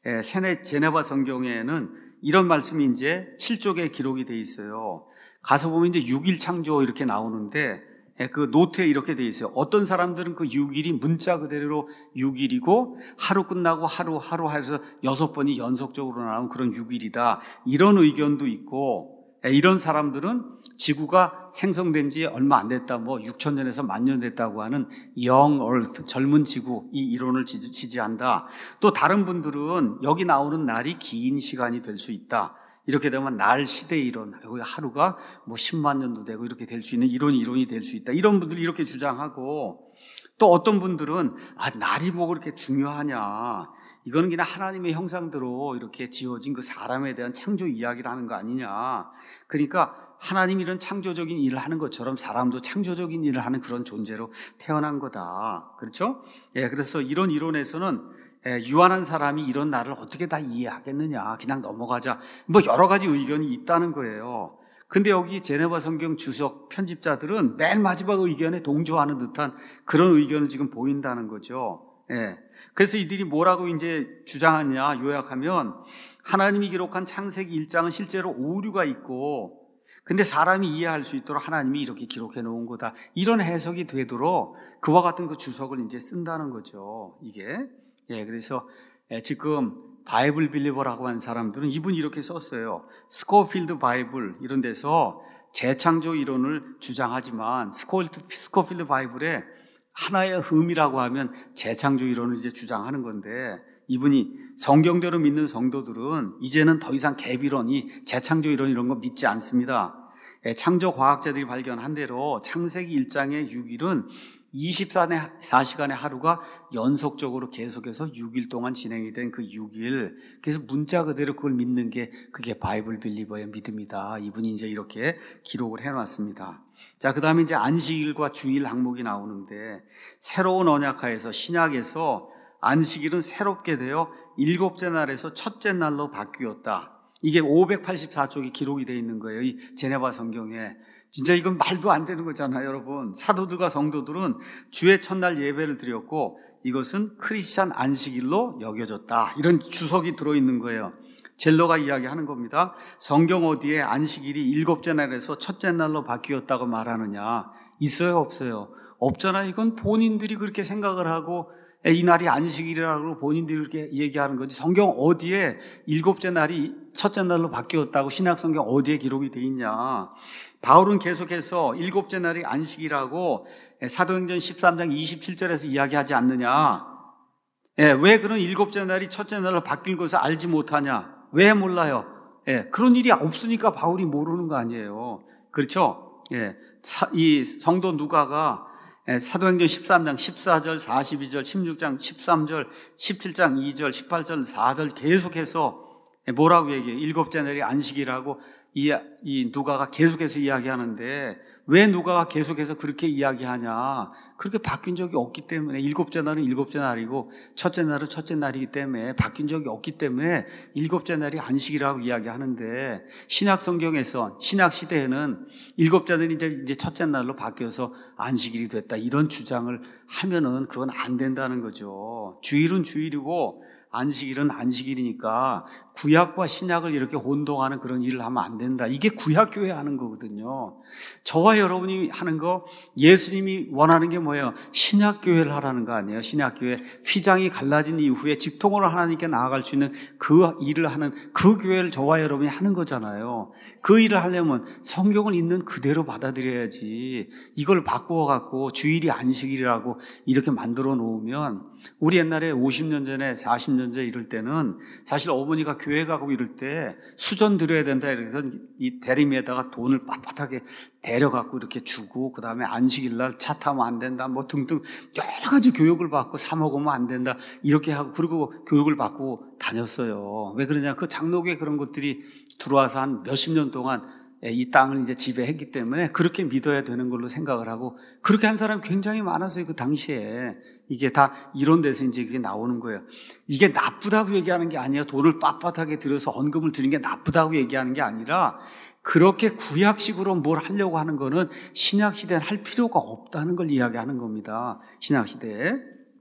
세네 제네바 성경에는 이런 말씀이 이제 칠 쪽에 기록이 돼 있어요. 가서 보면 이제 육 일 창조 이렇게 나오는데 그 노트에 이렇게 돼 있어요. 어떤 사람들은 그 육 일이 문자 그대로 육 일이고 하루 끝나고 하루 하루 해서 여섯 번이 연속적으로 나오는 그런 육 일이다. 이런 의견도 있고, 이런 사람들은 지구가 생성된 지 얼마 안 됐다, 뭐 육천 년에서 만 년 됐다고 하는 young earth, 젊은 지구, 이 이론을 지지한다. 또 다른 분들은 여기 나오는 날이 긴 시간이 될 수 있다. 이렇게 되면 날 시대 이론, 하루가 뭐 십만 년도 되고 이렇게 될 수 있는 이런 이론이 될 수 있다. 이런 분들이 이렇게 주장하고, 또 어떤 분들은 아, 날이 뭐 그렇게 중요하냐. 이거는 그냥 하나님의 형상대로 이렇게 지어진 그 사람에 대한 창조 이야기를 하는 거 아니냐. 그러니까 하나님이 이런 창조적인 일을 하는 것처럼 사람도 창조적인 일을 하는 그런 존재로 태어난 거다. 그렇죠? 예, 그래서 이런 이론에서는 예, 유한한 사람이 이런 날을 어떻게 다 이해하겠느냐, 그냥 넘어가자, 뭐 여러 가지 의견이 있다는 거예요. 근데 여기 제네바 성경 주석 편집자들은 맨 마지막 의견에 동조하는 듯한 그런 의견을 지금 보인다는 거죠. 예. 그래서 이들이 뭐라고 이제 주장하냐, 요약하면 하나님이 기록한 창세기 일 장은 실제로 오류가 있고, 근데 사람이 이해할 수 있도록 하나님이 이렇게 기록해 놓은 거다. 이런 해석이 되도록 그와 같은 그 주석을 이제 쓴다는 거죠. 이게. 예, 그래서 지금 바이블 빌리버라고 하는 사람들은 이분이 이렇게 썼어요. 스코필드 바이블 이런 데서 재창조 이론을 주장하지만 스코필드 바이블에 하나의 흠이라고 하면 재창조 이론을 이제 주장하는 건데, 이분이 성경대로 믿는 성도들은 이제는 더 이상 갭이론이 재창조 이론 이런 거 믿지 않습니다. 창조 과학자들이 발견한 대로 창세기 일 장의 육 일은 이십사 시간의 하루가 연속적으로 계속해서 육 일 동안 진행이 된 그 육 일. 그래서 문자 그대로 그걸 믿는 게 그게 바이블 빌리버의 믿음이다. 이분이 이제 이렇게 기록을 해놨습니다. 자, 그 다음에 이제 안식일과 주일 항목이 나오는데, 새로운 언약하에서 신약에서 안식일은 새롭게 되어 일곱째 날에서 첫째 날로 바뀌었다. 이게 오백팔십사 쪽이 기록이 되어 있는 거예요, 이 제네바 성경에. 진짜 이건 말도 안 되는 거잖아요, 여러분. 사도들과 성도들은 주의 첫날 예배를 드렸고 이것은 크리스찬 안식일로 여겨졌다. 이런 주석이 들어있는 거예요. 젤러가 이야기하는 겁니다. 성경 어디에 안식일이 일곱째 날에서 첫째 날로 바뀌었다고 말하느냐? 있어요, 없어요? 없잖아요. 이건 본인들이 그렇게 생각을 하고 이 날이 안식일이라고 본인들이 그렇게 얘기하는 거지. 성경 어디에 일곱째 날이 첫째 날로 바뀌었다고 신약 성경 어디에 기록이 돼 있냐? 바울은 계속해서 일곱째 날이 안식이라고 사도행전 십삼 장 이십칠 절에서 이야기하지 않느냐? 예, 왜 그런 일곱째 날이 첫째 날로 바뀐 것을 알지 못하냐? 왜 몰라요? 예, 그런 일이 없으니까 바울이 모르는 거 아니에요. 그렇죠? 예, 사, 이 성도 누가가 사도행전 십삼 장 십사 절, 사십이 절, 십육 장 십삼 절, 십칠 장 이 절, 십팔 절 사 절 계속해서 뭐라고 얘기해요? 일곱째 날이 안식이라고 이, 이 누가가 계속해서 이야기하는데, 왜 누가가 계속해서 그렇게 이야기하냐? 그렇게 바뀐 적이 없기 때문에. 일곱째 날은 일곱째 날이고 첫째 날은 첫째 날이기 때문에 바뀐 적이 없기 때문에 일곱째 날이 안식이라고 이야기하는데, 신약 성경에서 신약 시대에는 일곱째 날이 이제, 이제 첫째 날로 바뀌어서 안식일이 됐다, 이런 주장을 하면은 그건 안 된다는 거죠. 주일은 주일이고 안식일은 안식일이니까 구약과 신약을 이렇게 혼동하는 그런 일을 하면 안 된다. 이게 구약교회 하는 거거든요. 저와 여러분이 하는 거, 예수님이 원하는 게 뭐예요? 신약교회를 하라는 거 아니에요? 신약교회. 휘장이 갈라진 이후에 직통으로 하나님께 나아갈 수 있는 그 일을 하는 그 교회를 저와 여러분이 하는 거잖아요. 그 일을 하려면 성경을 있는 그대로 받아들여야지, 이걸 바꾸어갖고 주일이 안식일이라고 이렇게 만들어 놓으면, 우리 옛날에 오십 년 전에 사십 년 전에 이럴 때는 사실 어머니가 교회 가고 이럴 때 수전 드려야 된다 이래서 이 대리미에다가 돈을 빳빳하게 데려갖고 이렇게 주고, 그 다음에 안식일날 차 타면 안 된다 뭐 등등 여러 가지 교육을 받고, 사 먹으면 안 된다 이렇게 하고, 그리고 교육을 받고 다녔어요. 왜 그러냐? 그 장로교에 그런 것들이 들어와서 한 몇십 년 동안 이 땅을 이제 지배했기 때문에 그렇게 믿어야 되는 걸로 생각을 하고, 그렇게 한 사람이 굉장히 많았어요, 그 당시에. 이게 다 이런 데서 이제 그게 나오는 거예요. 이게 나쁘다고 얘기하는 게 아니에요. 돈을 빳빳하게 들여서 헌금을 드리는 게 나쁘다고 얘기하는 게 아니라, 그렇게 구약식으로 뭘 하려고 하는 거는 신약시대는 할 필요가 없다는 걸 이야기하는 겁니다. 신약시대에.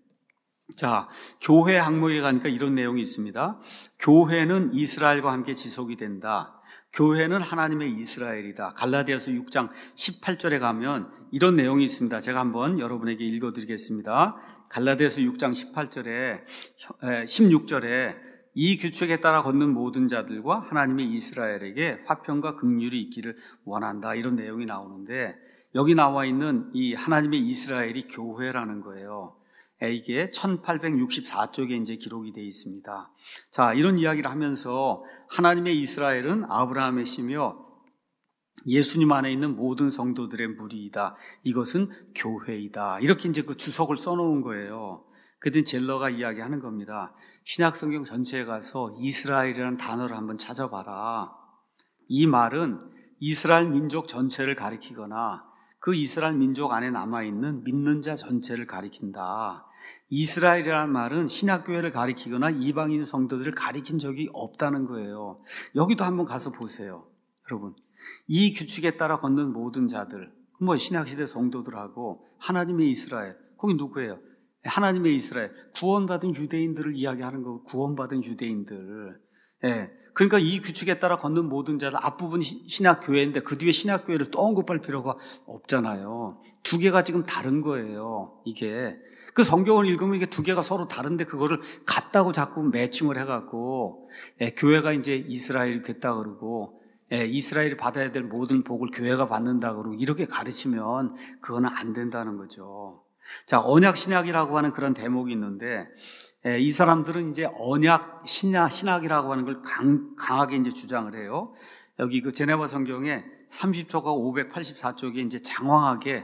자, 교회 항목에 가니까 이런 내용이 있습니다. 교회는 이스라엘과 함께 지속이 된다. 교회는 하나님의 이스라엘이다. 갈라디아서 육 장 십팔 절에 가면 이런 내용이 있습니다. 제가 한번 여러분에게 읽어드리겠습니다. 갈라디아서 육 장 십팔 절에 십육 절에 이 규칙에 따라 걷는 모든 자들과 하나님의 이스라엘에게 화평과 긍휼이 있기를 원한다, 이런 내용이 나오는데, 여기 나와 있는 이 하나님의 이스라엘이 교회라는 거예요. 이게 천팔백육십사 쪽에 이제 기록이 되어 있습니다. 자, 이런 이야기를 하면서 하나님의 이스라엘은 아브라함의 씨며 예수님 안에 있는 모든 성도들의 무리이다. 이것은 교회이다. 이렇게 이제 그 주석을 써놓은 거예요. 그때 젤러가 이야기하는 겁니다. 신약 성경 전체에 가서 이스라엘이라는 단어를 한번 찾아봐라. 이 말은 이스라엘 민족 전체를 가리키거나 그 이스라엘 민족 안에 남아있는 믿는 자 전체를 가리킨다. 이스라엘이라는 말은 신약교회를 가리키거나 이방인 성도들을 가리킨 적이 없다는 거예요. 여기도 한번 가서 보세요, 여러분. 이 규칙에 따라 걷는 모든 자들, 뭐 신약시대 성도들하고 하나님의 이스라엘, 거기 누구예요? 하나님의 이스라엘, 구원받은 유대인들을 이야기하는 거고, 구원받은 유대인들. 예. 그러니까 이 규칙에 따라 걷는 모든 자들, 앞부분이 신약교회인데 그 뒤에 신약교회를 또 언급할 필요가 없잖아요. 두 개가 지금 다른 거예요, 이게. 그 성경을 읽으면 이게 두 개가 서로 다른데 그거를 같다고 자꾸 매칭을 해갖고, 예, 교회가 이제 이스라엘이 됐다 그러고, 예, 이스라엘이 받아야 될 모든 복을 교회가 받는다 그러고, 이렇게 가르치면 그거는 안 된다는 거죠. 자, 언약 신약이라고 하는 그런 대목이 있는데, 예, 이 사람들은 이제 언약 신약, 신학이라고 하는 걸 강, 강하게 이제 주장을 해요. 여기 그 제네바 성경에 삼십 쪽과 오백팔십사 쪽에 이제 장황하게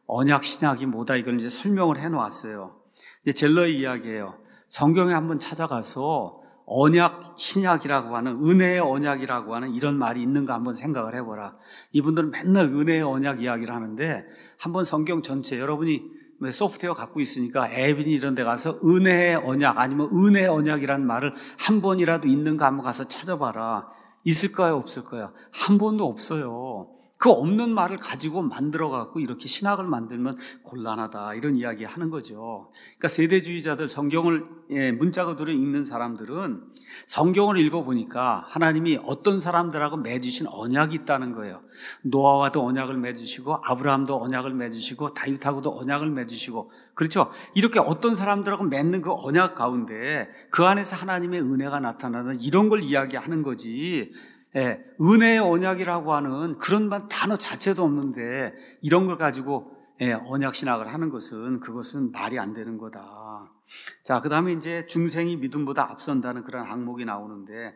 언약 신약이 뭐다 이걸 이제 설명을 해 놓았어요. 이제 젤러의 이야기예요. 성경에 한번 찾아가서 언약 신약이라고 하는, 은혜의 언약이라고 하는 이런 말이 있는가 한번 생각을 해보라. 이분들은 맨날 은혜의 언약 이야기를 하는데 한번 성경 전체, 여러분이 소프트웨어 갖고 있으니까 앱이니 이런 데 가서 은혜의 언약 아니면 은혜의 언약이라는 말을 한 번이라도 있는가 한번 가서 찾아봐라. 있을까요? 없을까요? 한 번도 없어요. 그 없는 말을 가지고 만들어 갖고 이렇게 신학을 만들면 곤란하다, 이런 이야기 하는 거죠. 그러니까 세대주의자들, 성경을 예, 문자고도를 읽는 사람들은 성경을 읽어보니까 하나님이 어떤 사람들하고 맺으신 언약이 있다는 거예요. 노아와도 언약을 맺으시고 아브라함도 언약을 맺으시고 다윗하고도 언약을 맺으시고, 그렇죠? 이렇게 어떤 사람들하고 맺는 그 언약 가운데 그 안에서 하나님의 은혜가 나타나는 이런 걸 이야기하는 거지, 예, 은혜의 언약이라고 하는 그런 단어 자체도 없는데 이런 걸 가지고 예, 언약 신학을 하는 것은, 그것은 말이 안 되는 거다. 자, 그 다음에 이제 중생이 믿음보다 앞선다는 그런 항목이 나오는데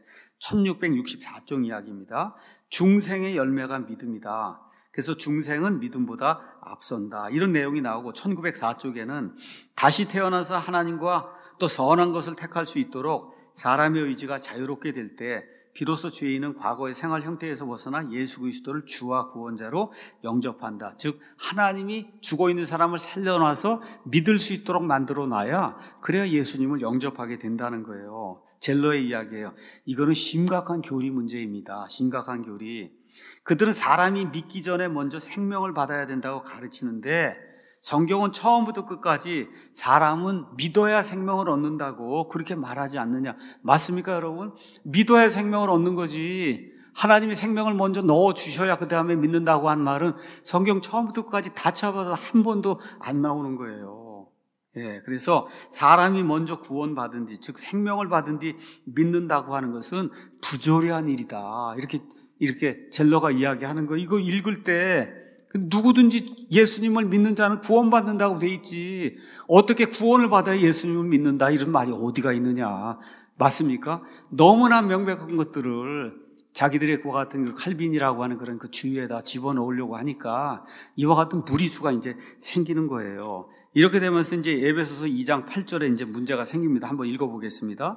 천육백육십사 쪽 이야기입니다. 중생의 열매가 믿음이다. 그래서 중생은 믿음보다 앞선다, 이런 내용이 나오고, 천구백사 쪽에는 다시 태어나서 하나님과 또 선한 것을 택할 수 있도록 사람의 의지가 자유롭게 될 때 비로소 죄인은 과거의 생활 형태에서 벗어나 예수 그리스도를 주와 구원자로 영접한다. 즉 하나님이 죽어있는 사람을 살려놔서 믿을 수 있도록 만들어 놔야, 그래야 예수님을 영접하게 된다는 거예요. 젤러의 이야기예요. 이거는 심각한 교리 문제입니다. 심각한 교리. 그들은 사람이 믿기 전에 먼저 생명을 받아야 된다고 가르치는데 성경은 처음부터 끝까지 사람은 믿어야 생명을 얻는다고 그렇게 말하지 않느냐. 맞습니까, 여러분? 믿어야 생명을 얻는 거지, 하나님이 생명을 먼저 넣어주셔야 그 다음에 믿는다고 한 말은 성경 처음부터 끝까지 다 쳐봐도 한 번도 안 나오는 거예요. 예, 그래서 사람이 먼저 구원받은 뒤, 즉 생명을 받은 뒤 믿는다고 하는 것은 부조리한 일이다, 이렇게 이렇게 젤러가 이야기하는 거. 이거 읽을 때 누구든지 예수님을 믿는 자는 구원받는다고 돼 있지, 어떻게 구원을 받아야 예수님을 믿는다 이런 말이 어디가 있느냐. 맞습니까? 너무나 명백한 것들을 자기들의 그와 같은 그 칼빈이라고 하는 그런 그 주위에다 집어넣으려고 하니까 이와 같은 무리수가 이제 생기는 거예요. 이렇게 되면서 이제 에베소서 이 장 팔 절에 이제 문제가 생깁니다. 한번 읽어보겠습니다.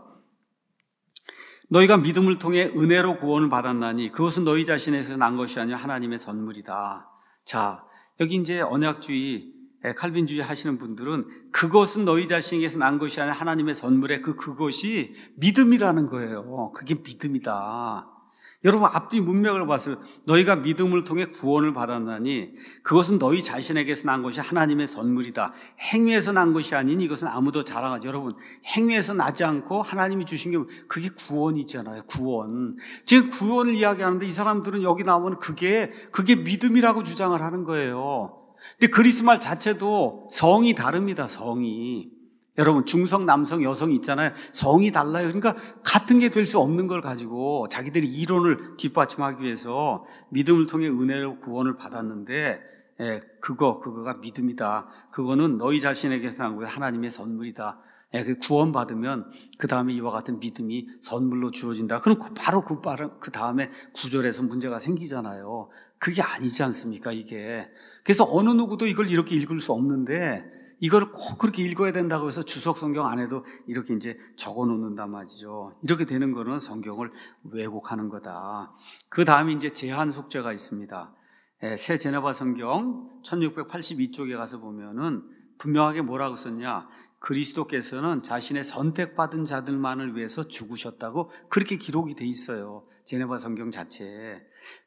너희가 믿음을 통해 은혜로 구원을 받았나니 그것은 너희 자신에서 난 것이 아니라 하나님의 선물이다. 자, 여기 이제 언약주의, 칼빈주의 하시는 분들은 그것은 너희 자신에게서 난 것이 아니라 하나님의 선물에, 그 그것이 믿음이라는 거예요. 그게 믿음이다. 여러분 앞뒤 문맥을 봤어요. 너희가 믿음을 통해 구원을 받았나니 그것은 너희 자신에게서 난 것이 하나님의 선물이다. 행위에서 난 것이 아니니 이것은 아무도 자랑하지. 여러분, 행위에서 나지 않고 하나님이 주신 게 그게 구원이잖아요. 구원. 지금 구원을 이야기하는데 이 사람들은 여기 나오면 그게 그게 믿음이라고 주장을 하는 거예요. 근데 그리스 말 자체도 성이 다릅니다. 성이. 여러분, 중성, 남성, 여성이 있잖아요. 성이 달라요. 그러니까 같은 게 될 수 없는 걸 가지고 자기들이 이론을 뒷받침하기 위해서 믿음을 통해 은혜로 구원을 받았는데, 예, 그거, 그거가 믿음이다. 그거는 너희 자신에게서 난 거야. 하나님의 선물이다. 예, 그 구원받으면 그 다음에 이와 같은 믿음이 선물로 주어진다. 그럼 바로 그, 그 다음에 구절에서 문제가 생기잖아요. 그게 아니지 않습니까, 이게. 그래서 어느 누구도 이걸 이렇게 읽을 수 없는데 이걸 꼭 그렇게 읽어야 된다고 해서 주석 성경 안에도 이렇게 이제 적어 놓는단 말이죠. 이렇게 되는 거는 성경을 왜곡하는 거다. 그 다음에 이제 제한 속죄가 있습니다. 새 제네바 성경 천육백팔십이 쪽에 가서 보면은 분명하게 뭐라고 썼냐. 그리스도께서는 자신의 선택받은 자들만을 위해서 죽으셨다고 그렇게 기록이 돼 있어요. 제네바 성경 자체에.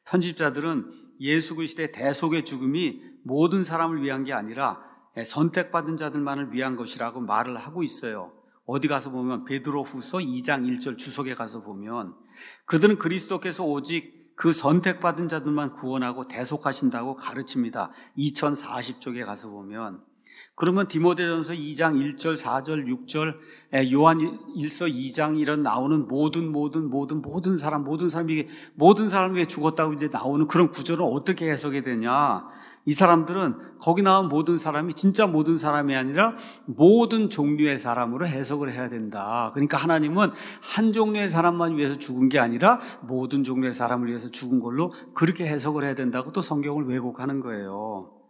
편집자들은 예수 그리스도의 대속의 죽음이 모든 사람을 위한 게 아니라 선택받은 자들만을 위한 것이라고 말을 하고 있어요. 어디 가서 보면 베드로후서 이 장 일 절 주석에 가서 보면 그들은 그리스도께서 오직 그 선택받은 자들만 구원하고 대속하신다고 가르칩니다. 이천사십 쪽에 가서 보면. 그러면 디모데전서 이 장 일 절, 사 절, 육 절, 요한 일서 이 장 이런 나오는 모든 모든 모든 모든 사람 모든 사람이 모든 사람이 왜 죽었다고 이제 나오는 그런 구절은 어떻게 해석이 되냐? 이 사람들은 거기 나온 모든 사람이 진짜 모든 사람이 아니라 모든 종류의 사람으로 해석을 해야 된다. 그러니까 하나님은 한 종류의 사람만 위해서 죽은 게 아니라 모든 종류의 사람을 위해서 죽은 걸로 그렇게 해석을 해야 된다고 또 성경을 왜곡하는 거예요.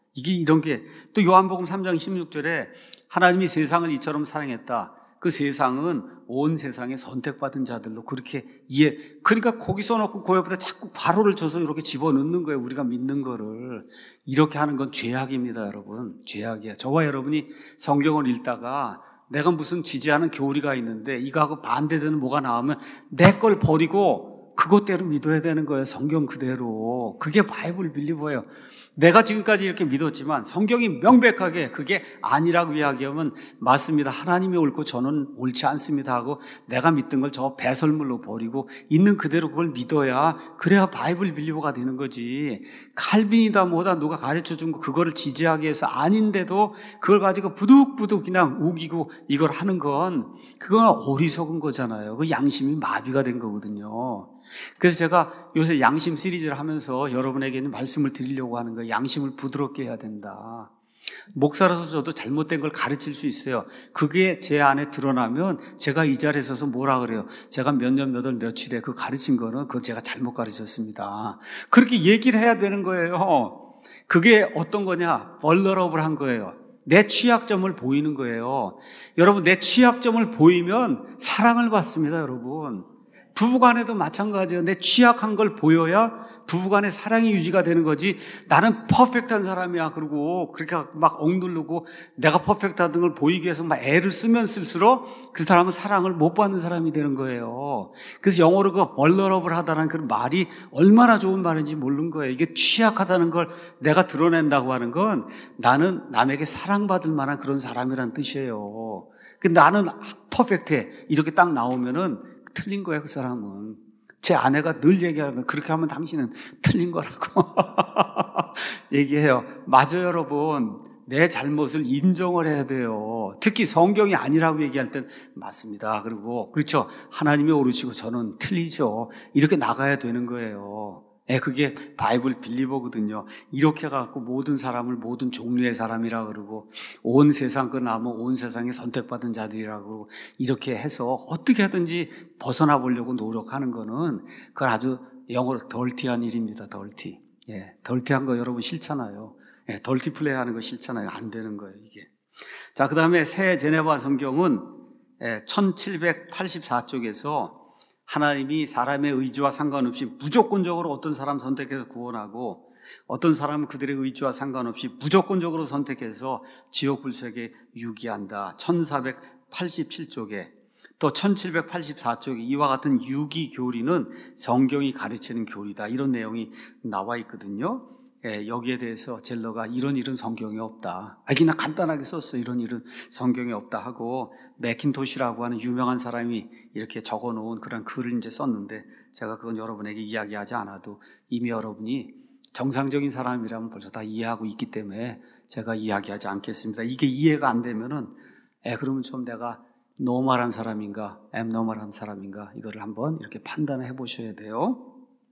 이게 이런 게 또 요한복음 삼 장 십육 절에 하나님이 세상을 이처럼 사랑했다. 그 세상은 온 세상에 선택받은 자들로 그렇게 이해. 그러니까 거기 써놓고 그 옆에다 자꾸 괄호를 쳐서 이렇게 집어넣는 거예요. 우리가 믿는 거를. 이렇게 하는 건 죄악입니다, 여러분. 죄악이야. 저와 여러분이 성경을 읽다가 내가 무슨 지지하는 교리가 있는데 이거하고 반대되는 뭐가 나오면 내 걸 버리고 그것대로 믿어야 되는 거예요. 성경 그대로. 그게 바이블 빌리버예요. 내가 지금까지 이렇게 믿었지만 성경이 명백하게 그게 아니라고 이야기하면 맞습니다. 하나님이 옳고 저는 옳지 않습니다 하고 내가 믿던 걸 저 배설물로 버리고 있는 그대로 그걸 믿어야 그래야 바이블 빌리버가 되는 거지. 칼빈이다 뭐다 누가 가르쳐준 거 그거를 지지하기 위해서 아닌데도 그걸 가지고 부득부득 그냥 우기고 이걸 하는 건 그건 어리석은 거잖아요. 그 양심이 마비가 된 거거든요. 그래서 제가 요새 양심 시리즈를 하면서 여러분에게는 말씀을 드리려고 하는 거예요. 양심을 부드럽게 해야 된다. 목사라서 저도 잘못된 걸 가르칠 수 있어요. 그게 제 안에 드러나면 제가 이 자리에 서서 뭐라 그래요? 제가 몇 년, 몇 월, 며칠에 그 가르친 거는 그건 제가 잘못 가르쳤습니다. 그렇게 얘기를 해야 되는 거예요. 그게 어떤 거냐? vulnerable한 거예요. 내 취약점을 보이는 거예요. 여러분, 내 취약점을 보이면 사랑을 받습니다, 여러분. 부부간에도 마찬가지예요. 내 취약한 걸 보여야 부부간의 사랑이 유지가 되는 거지. 나는 퍼펙트한 사람이야. 그러고 그렇게 막 억누르고 내가 퍼펙트한 걸 보이기 위해서 막 애를 쓰면 쓸수록 그 사람은 사랑을 못 받는 사람이 되는 거예요. 그래서 영어로 그 vulnerable 하다는 그 말이 얼마나 좋은 말인지 모르는 거예요. 이게 취약하다는 걸 내가 드러낸다고 하는 건 나는 남에게 사랑받을 만한 그런 사람이란 뜻이에요. 근데 나는 퍼펙트해. 이렇게 딱 나오면은 틀린 거예요, 그 사람은. 제 아내가 늘 얘기하는 거, 그렇게 하면 당신은 틀린 거라고 얘기해요. 맞아요, 여러분. 내 잘못을 인정을 해야 돼요. 특히 성경이 아니라고 얘기할 땐 맞습니다. 그리고 그렇죠. 하나님이 옳으시고 저는 틀리죠. 이렇게 나가야 되는 거예요. 예, 그게 바이블 빌리버거든요. 이렇게 해갖고 모든 사람을 모든 종류의 사람이라 그러고 온 세상 그 남은 온 세상에 선택받은 자들이라고 그러고 이렇게 해서 어떻게 하든지 벗어나 보려고 노력하는 거는 그건 아주 영어로 덜티한 일입니다. 덜티. 예, 덜티한 거 여러분 싫잖아요. 예, 덜티 플레이 하는 거 싫잖아요. 안 되는 거예요, 이게. 자, 그 다음에 새 제네바 성경은 예, 천칠백팔십사 쪽에서 하나님이 사람의 의지와 상관없이 무조건적으로 어떤 사람 선택해서 구원하고 어떤 사람은 그들의 의지와 상관없이 무조건적으로 선택해서 지옥 불색에 유기한다. 천사백팔십칠 쪽에 또 천칠백팔십사 쪽에 이와 같은 유기 교리는 성경이 가르치는 교리다. 이런 내용이 나와 있거든요. 예, 여기에 대해서 젤러가 이런 일은 성경에 없다. 아, 그냥 간단하게 썼어. 이런 일은 성경에 없다 하고 매킨토시라고 하는 유명한 사람이 이렇게 적어놓은 그런 글을 이제 썼는데 제가 그건 여러분에게 이야기하지 않아도 이미 여러분이 정상적인 사람이라면 벌써 다 이해하고 있기 때문에 제가 이야기하지 않겠습니다. 이게 이해가 안 되면은 에 그러면 좀 내가 노멀한 사람인가, 앱노멀한 사람인가 이거를 한번 이렇게 판단해 보셔야 돼요.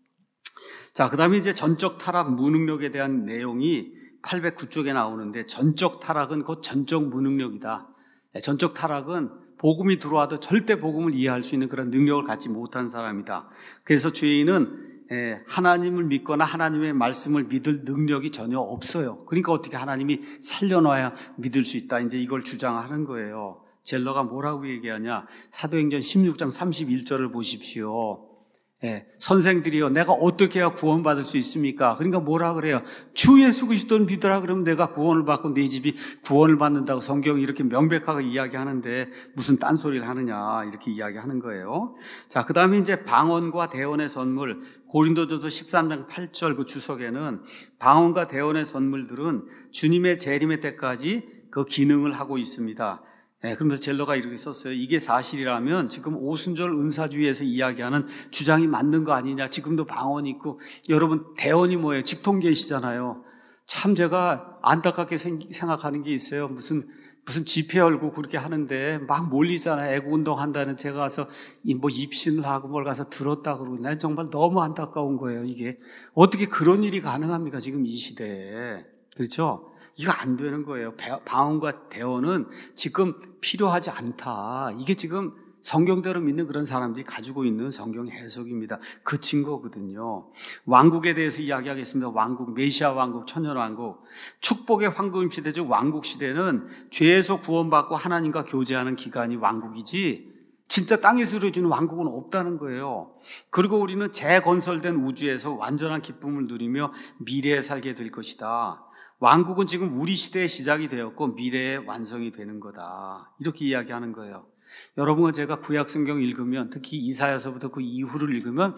자, 그 다음에 이제 전적 타락 무능력에 대한 내용이 팔백구 쪽에 나오는데 전적 타락은 곧 전적 무능력이다. 전적 타락은 복음이 들어와도 절대 복음을 이해할 수 있는 그런 능력을 갖지 못한 사람이다. 그래서 죄인은 하나님을 믿거나 하나님의 말씀을 믿을 능력이 전혀 없어요. 그러니까 어떻게 하나님이 살려놔야 믿을 수 있다. 이제 이걸 주장하는 거예요. 젤러가 뭐라고 얘기하냐. 사도행전 십육 장 삼십일 절을 보십시오. 예, 선생들이요, 내가 어떻게 해야 구원받을 수 있습니까? 그러니까 뭐라 그래요? 주 예수 그리스도를 믿으라 그러면 내가 구원을 받고 내 집이 구원을 받는다고 성경이 이렇게 명백하게 이야기하는데 무슨 딴소리를 하느냐 이렇게 이야기하는 거예요. 자, 그 다음에 이제 방언과 대언의 선물, 고린도전서 십삼 장 팔 절 그 주석에는 방언과 대언의 선물들은 주님의 재림의 때까지 그 기능을 하고 있습니다. 네, 그러면서 젤러가 이렇게 썼어요. 이게 사실이라면 지금 오순절 은사주의에서 이야기하는 주장이 맞는 거 아니냐. 지금도 방언이 있고 여러분 대언이 뭐예요? 직통계시잖아요. 참 제가 안타깝게 생각하는 게 있어요. 무슨 무슨 집회 열고 그렇게 하는데 막 몰리잖아요. 애국운동 한다는 제가 가서 뭐 입신을 하고 뭘 가서 들었다 그러고 난 정말 너무 안타까운 거예요. 이게 어떻게 그런 일이 가능합니까? 지금 이 시대에. 그렇죠? 이거 안 되는 거예요. 방언과 대언은 지금 필요하지 않다. 이게 지금 성경대로 믿는 그런 사람들이 가지고 있는 성경 해석입니다. 그 증거거든요. 왕국에 대해서 이야기하겠습니다. 왕국, 메시아 왕국, 천년 왕국. 축복의 황금 시대, 즉 왕국 시대는 죄에서 구원받고 하나님과 교제하는 기간이 왕국이지 진짜 땅에서 이루어지는 왕국은 없다는 거예요. 그리고 우리는 재건설된 우주에서 완전한 기쁨을 누리며 미래에 살게 될 것이다. 왕국은 지금 우리 시대의 시작이 되었고 미래의 완성이 되는 거다. 이렇게 이야기하는 거예요. 여러분과 제가 구약 성경 읽으면, 특히 이사야서부터 그 이후를 읽으면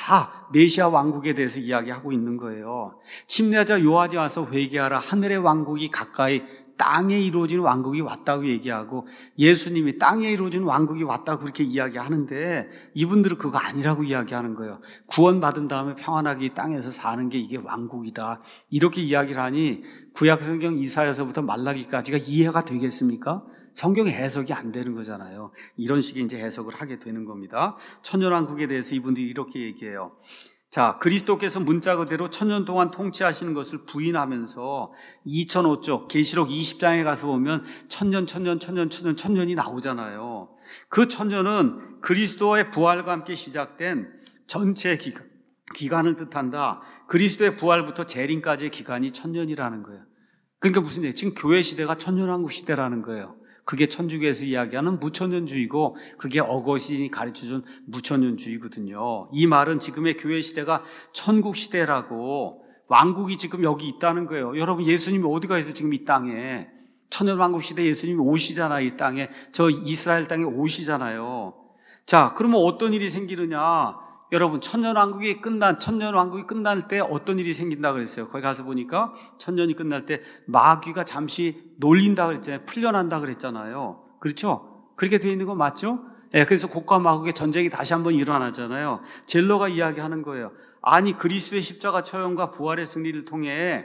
다 메시아 왕국에 대해서 이야기하고 있는 거예요. 침례자 요한이 와서 회개하라, 하늘의 왕국이 가까이, 땅에 이루어지는 왕국이 왔다고 얘기하고, 예수님이 땅에 이루어지는 왕국이 왔다고 그렇게 이야기하는데 이분들은 그거 아니라고 이야기하는 거예요. 구원받은 다음에 평안하게 이 땅에서 사는 게 이게 왕국이다, 이렇게 이야기를 하니 구약 성경 이사야서부터 말라기까지가 이해가 되겠습니까? 성경의 해석이 안 되는 거잖아요. 이런 식의 이제 해석을 하게 되는 겁니다. 천년왕국에 대해서 이분들이 이렇게 얘기해요. 자, 그리스도께서 문자 그대로 천년 동안 통치하시는 것을 부인하면서 이천오 쪽 계시록 이십 장에 가서 보면 천년, 천년, 천년, 천년, 천년이 나오잖아요. 그 천년은 그리스도의 부활과 함께 시작된 전체 기간, 기간을 뜻한다. 그리스도의 부활부터 재림까지의 기간이 천년이라는 거예요. 그러니까 무슨 얘기예요? 지금 교회 시대가 천년왕국 시대라는 거예요. 그게 천주교에서 이야기하는 무천년주의고, 그게 어거스틴이 가르쳐준 무천년주의거든요. 이 말은 지금의 교회 시대가 천국 시대라고, 왕국이 지금 여기 있다는 거예요. 여러분, 예수님이 어디가 있어요? 지금 이 땅에. 천년왕국 시대 예수님이 오시잖아요. 이 땅에. 저 이스라엘 땅에 오시잖아요. 자, 그러면 어떤 일이 생기느냐? 여러분, 천년왕국이 끝난, 천년왕국이 끝날 때 어떤 일이 생긴다 그랬어요. 거기 가서 보니까 천년이 끝날 때 마귀가 잠시 놀린다 그랬잖아요. 풀려난다 그랬잖아요. 그렇죠? 그렇게 되어 있는 거 맞죠? 예, 그래서 곡과 마곡의 전쟁이 다시 한번 일어나잖아요. 젤러가 이야기하는 거예요. 아니, 그리스도의 십자가 처형과 부활의 승리를 통해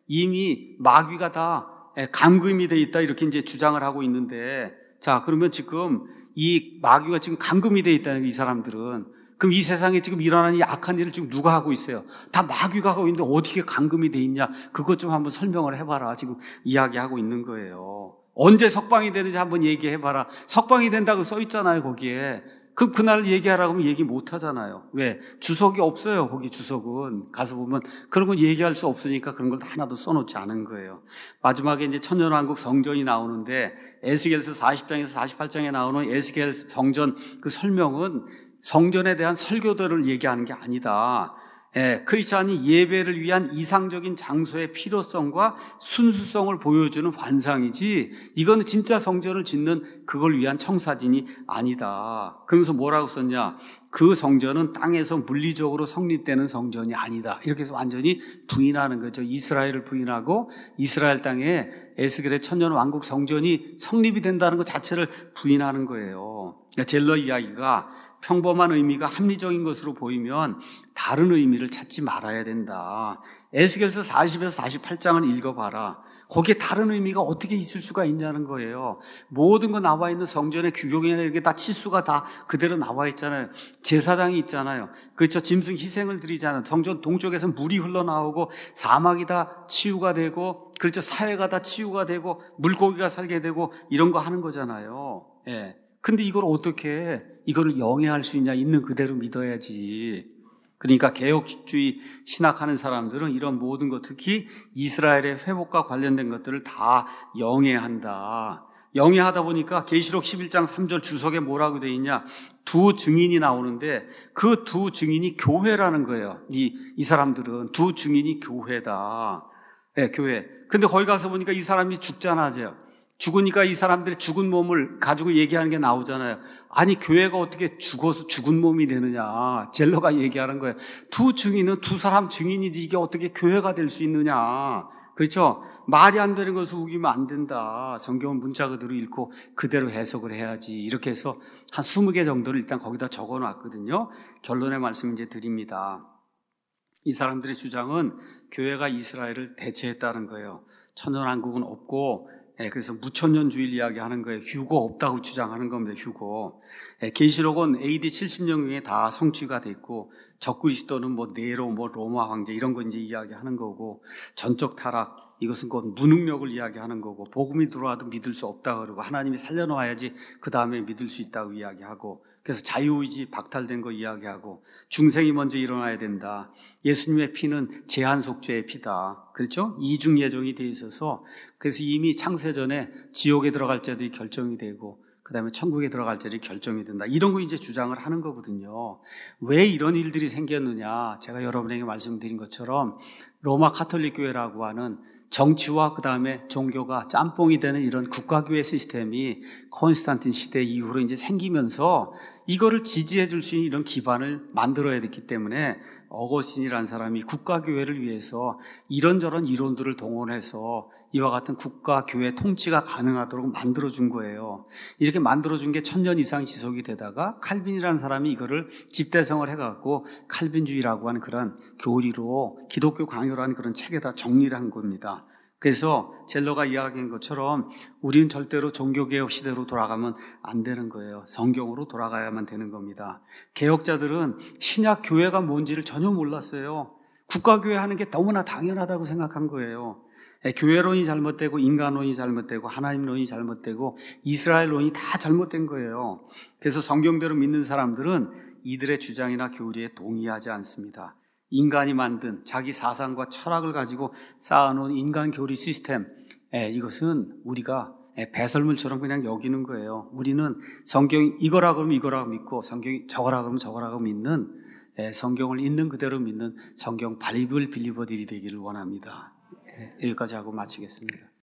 이미 마귀가 다 감금이 돼 있다, 이렇게 이제 주장을 하고 있는데, 자, 그러면 지금 이 마귀가 지금 감금이 돼 있다는 이 사람들은, 그럼 이 세상에 지금 일어나는 이 악한 일을 지금 누가 하고 있어요? 다 마귀가 하고 있는데 어떻게 감금이 돼 있냐? 그것 좀 한번 설명을 해봐라. 지금 이야기하고 있는 거예요. 언제 석방이 되는지 한번 얘기해봐라. 석방이 된다고 써 있잖아요, 거기에. 그, 그날 얘기하라고 하면 얘기 못 하잖아요. 왜? 주석이 없어요, 거기 주석은. 가서 보면 그런 건 얘기할 수 없으니까 그런 걸 하나도 써놓지 않은 거예요. 마지막에 이제 천년왕국 성전이 나오는데, 에스겔서 사십 장에서 사십팔 장에 나오는 에스겔 성전 그 설명은 성전에 대한 설교들을 얘기하는 게 아니다. 예, 크리스찬이 예배를 위한 이상적인 장소의 필요성과 순수성을 보여주는 환상이지, 이거는 진짜 성전을 짓는 그걸 위한 청사진이 아니다. 그러면서 뭐라고 썼냐? 그 성전은 땅에서 물리적으로 성립되는 성전이 아니다. 이렇게 해서 완전히 부인하는 거죠. 이스라엘을 부인하고 이스라엘 땅에 에스겔의 천년 왕국 성전이 성립이 된다는 것 자체를 부인하는 거예요. 젤러 이야기가 평범한 의미가 합리적인 것으로 보이면 다른 의미를 찾지 말아야 된다. 에스겔서 사십에서 사십팔 장을 읽어봐라. 거기에 다른 의미가 어떻게 있을 수가 있냐는 거예요. 모든 거 나와 있는 성전의 규격이나 이렇게 다 치수가 다 그대로 나와 있잖아요. 제사장이 있잖아요. 그렇죠. 짐승 희생을 드리잖아요. 성전 동쪽에서 물이 흘러나오고 사막이 다 치유가 되고, 그렇죠. 사회가 다 치유가 되고 물고기가 살게 되고 이런 거 하는 거잖아요. 예. 근데 이걸 어떻게, 이거를 영해할 수 있냐? 있는 그대로 믿어야지. 그러니까 개혁주의 신학하는 사람들은 이런 모든 것, 특히 이스라엘의 회복과 관련된 것들을 다 영해한다. 영해하다 보니까 계시록 십일 장 삼 절 주석에 뭐라고 되어 있냐? 두 증인이 나오는데 그 두 증인이 교회라는 거예요. 이, 이 사람들은 두 증인이 교회다. 네, 교회. 근데 거기 가서 보니까 이 사람이 죽잖아요. 죽으니까 이 사람들이 죽은 몸을 가지고 얘기하는 게 나오잖아요. 아니, 교회가 어떻게 죽어서 죽은 몸이 되느냐. 젤러가 얘기하는 거예요. 두 증인은 두 사람 증인이지 이게 어떻게 교회가 될 수 있느냐. 그렇죠? 말이 안 되는 것을 우기면 안 된다. 성경은 문자 그대로 읽고 그대로 해석을 해야지. 이렇게 해서 한 스무 개 정도를 일단 거기다 적어놨거든요. 결론의 말씀 이제 드립니다. 이 사람들의 주장은 교회가 이스라엘을 대체했다는 거예요. 천년왕국은 없고, 예, 그래서 무천년주의를 이야기하는 거예요. 휴고 없다고 주장하는 겁니다. 휴고. 예, 계시록은 에이디 칠십 년경에 다 성취가 됐고 적그리스도는 뭐 네로, 뭐 로마 황제 이런 거 이제 이야기하는 거고, 전적 타락 이것은 곧 무능력을 이야기하는 거고, 복음이 들어와도 믿을 수 없다 그러고, 하나님이 살려놓아야지 그 다음에 믿을 수 있다고 이야기하고, 그래서 자유의지 박탈된 거 이야기하고, 중생이 먼저 일어나야 된다. 예수님의 피는 제한속죄의 피다. 그렇죠? 이중 예정이 돼 있어서, 그래서 이미 창세전에 지옥에 들어갈 자들이 결정이 되고, 그 다음에 천국에 들어갈 자들이 결정이 된다. 이런 거 이제 주장을 하는 거거든요. 왜 이런 일들이 생겼느냐? 제가 여러분에게 말씀드린 것처럼 로마 카톨릭 교회라고 하는 정치와 그 다음에 종교가 짬뽕이 되는 이런 국가교회 시스템이 콘스탄틴 시대 이후로 이제 생기면서 이거를 지지해 줄 수 있는 이런 기반을 만들어야 됐기 때문에 어거스틴이라는 사람이 국가교회를 위해서 이런저런 이론들을 동원해서 이와 같은 국가교회 통치가 가능하도록 만들어준 거예요. 이렇게 만들어준 게 천년 이상 지속이 되다가 칼빈이라는 사람이 이거를 집대성을 해갖고 칼빈주의라고 하는 그런 교리로 기독교 강요라는 그런 책에다 정리를 한 겁니다. 그래서 젤러가 이야기한 것처럼 우리는 절대로 종교개혁 시대로 돌아가면 안 되는 거예요. 성경으로 돌아가야만 되는 겁니다. 개혁자들은 신약 교회가 뭔지를 전혀 몰랐어요. 국가교회 하는 게 너무나 당연하다고 생각한 거예요. 교회론이 잘못되고 인간론이 잘못되고 하나님론이 잘못되고 이스라엘론이 다 잘못된 거예요. 그래서 성경대로 믿는 사람들은 이들의 주장이나 교리에 동의하지 않습니다. 인간이 만든 자기 사상과 철학을 가지고 쌓아놓은 인간 교리 시스템, 이것은 우리가 배설물처럼 그냥 여기는 거예요. 우리는 성경이 이거라 그러면 이거라고 믿고 성경이 저거라 그러면 저거라고 믿는, 성경을 있는 그대로 믿는 성경 바이블 빌리버들이 되기를 원합니다. 여기까지 하고 마치겠습니다.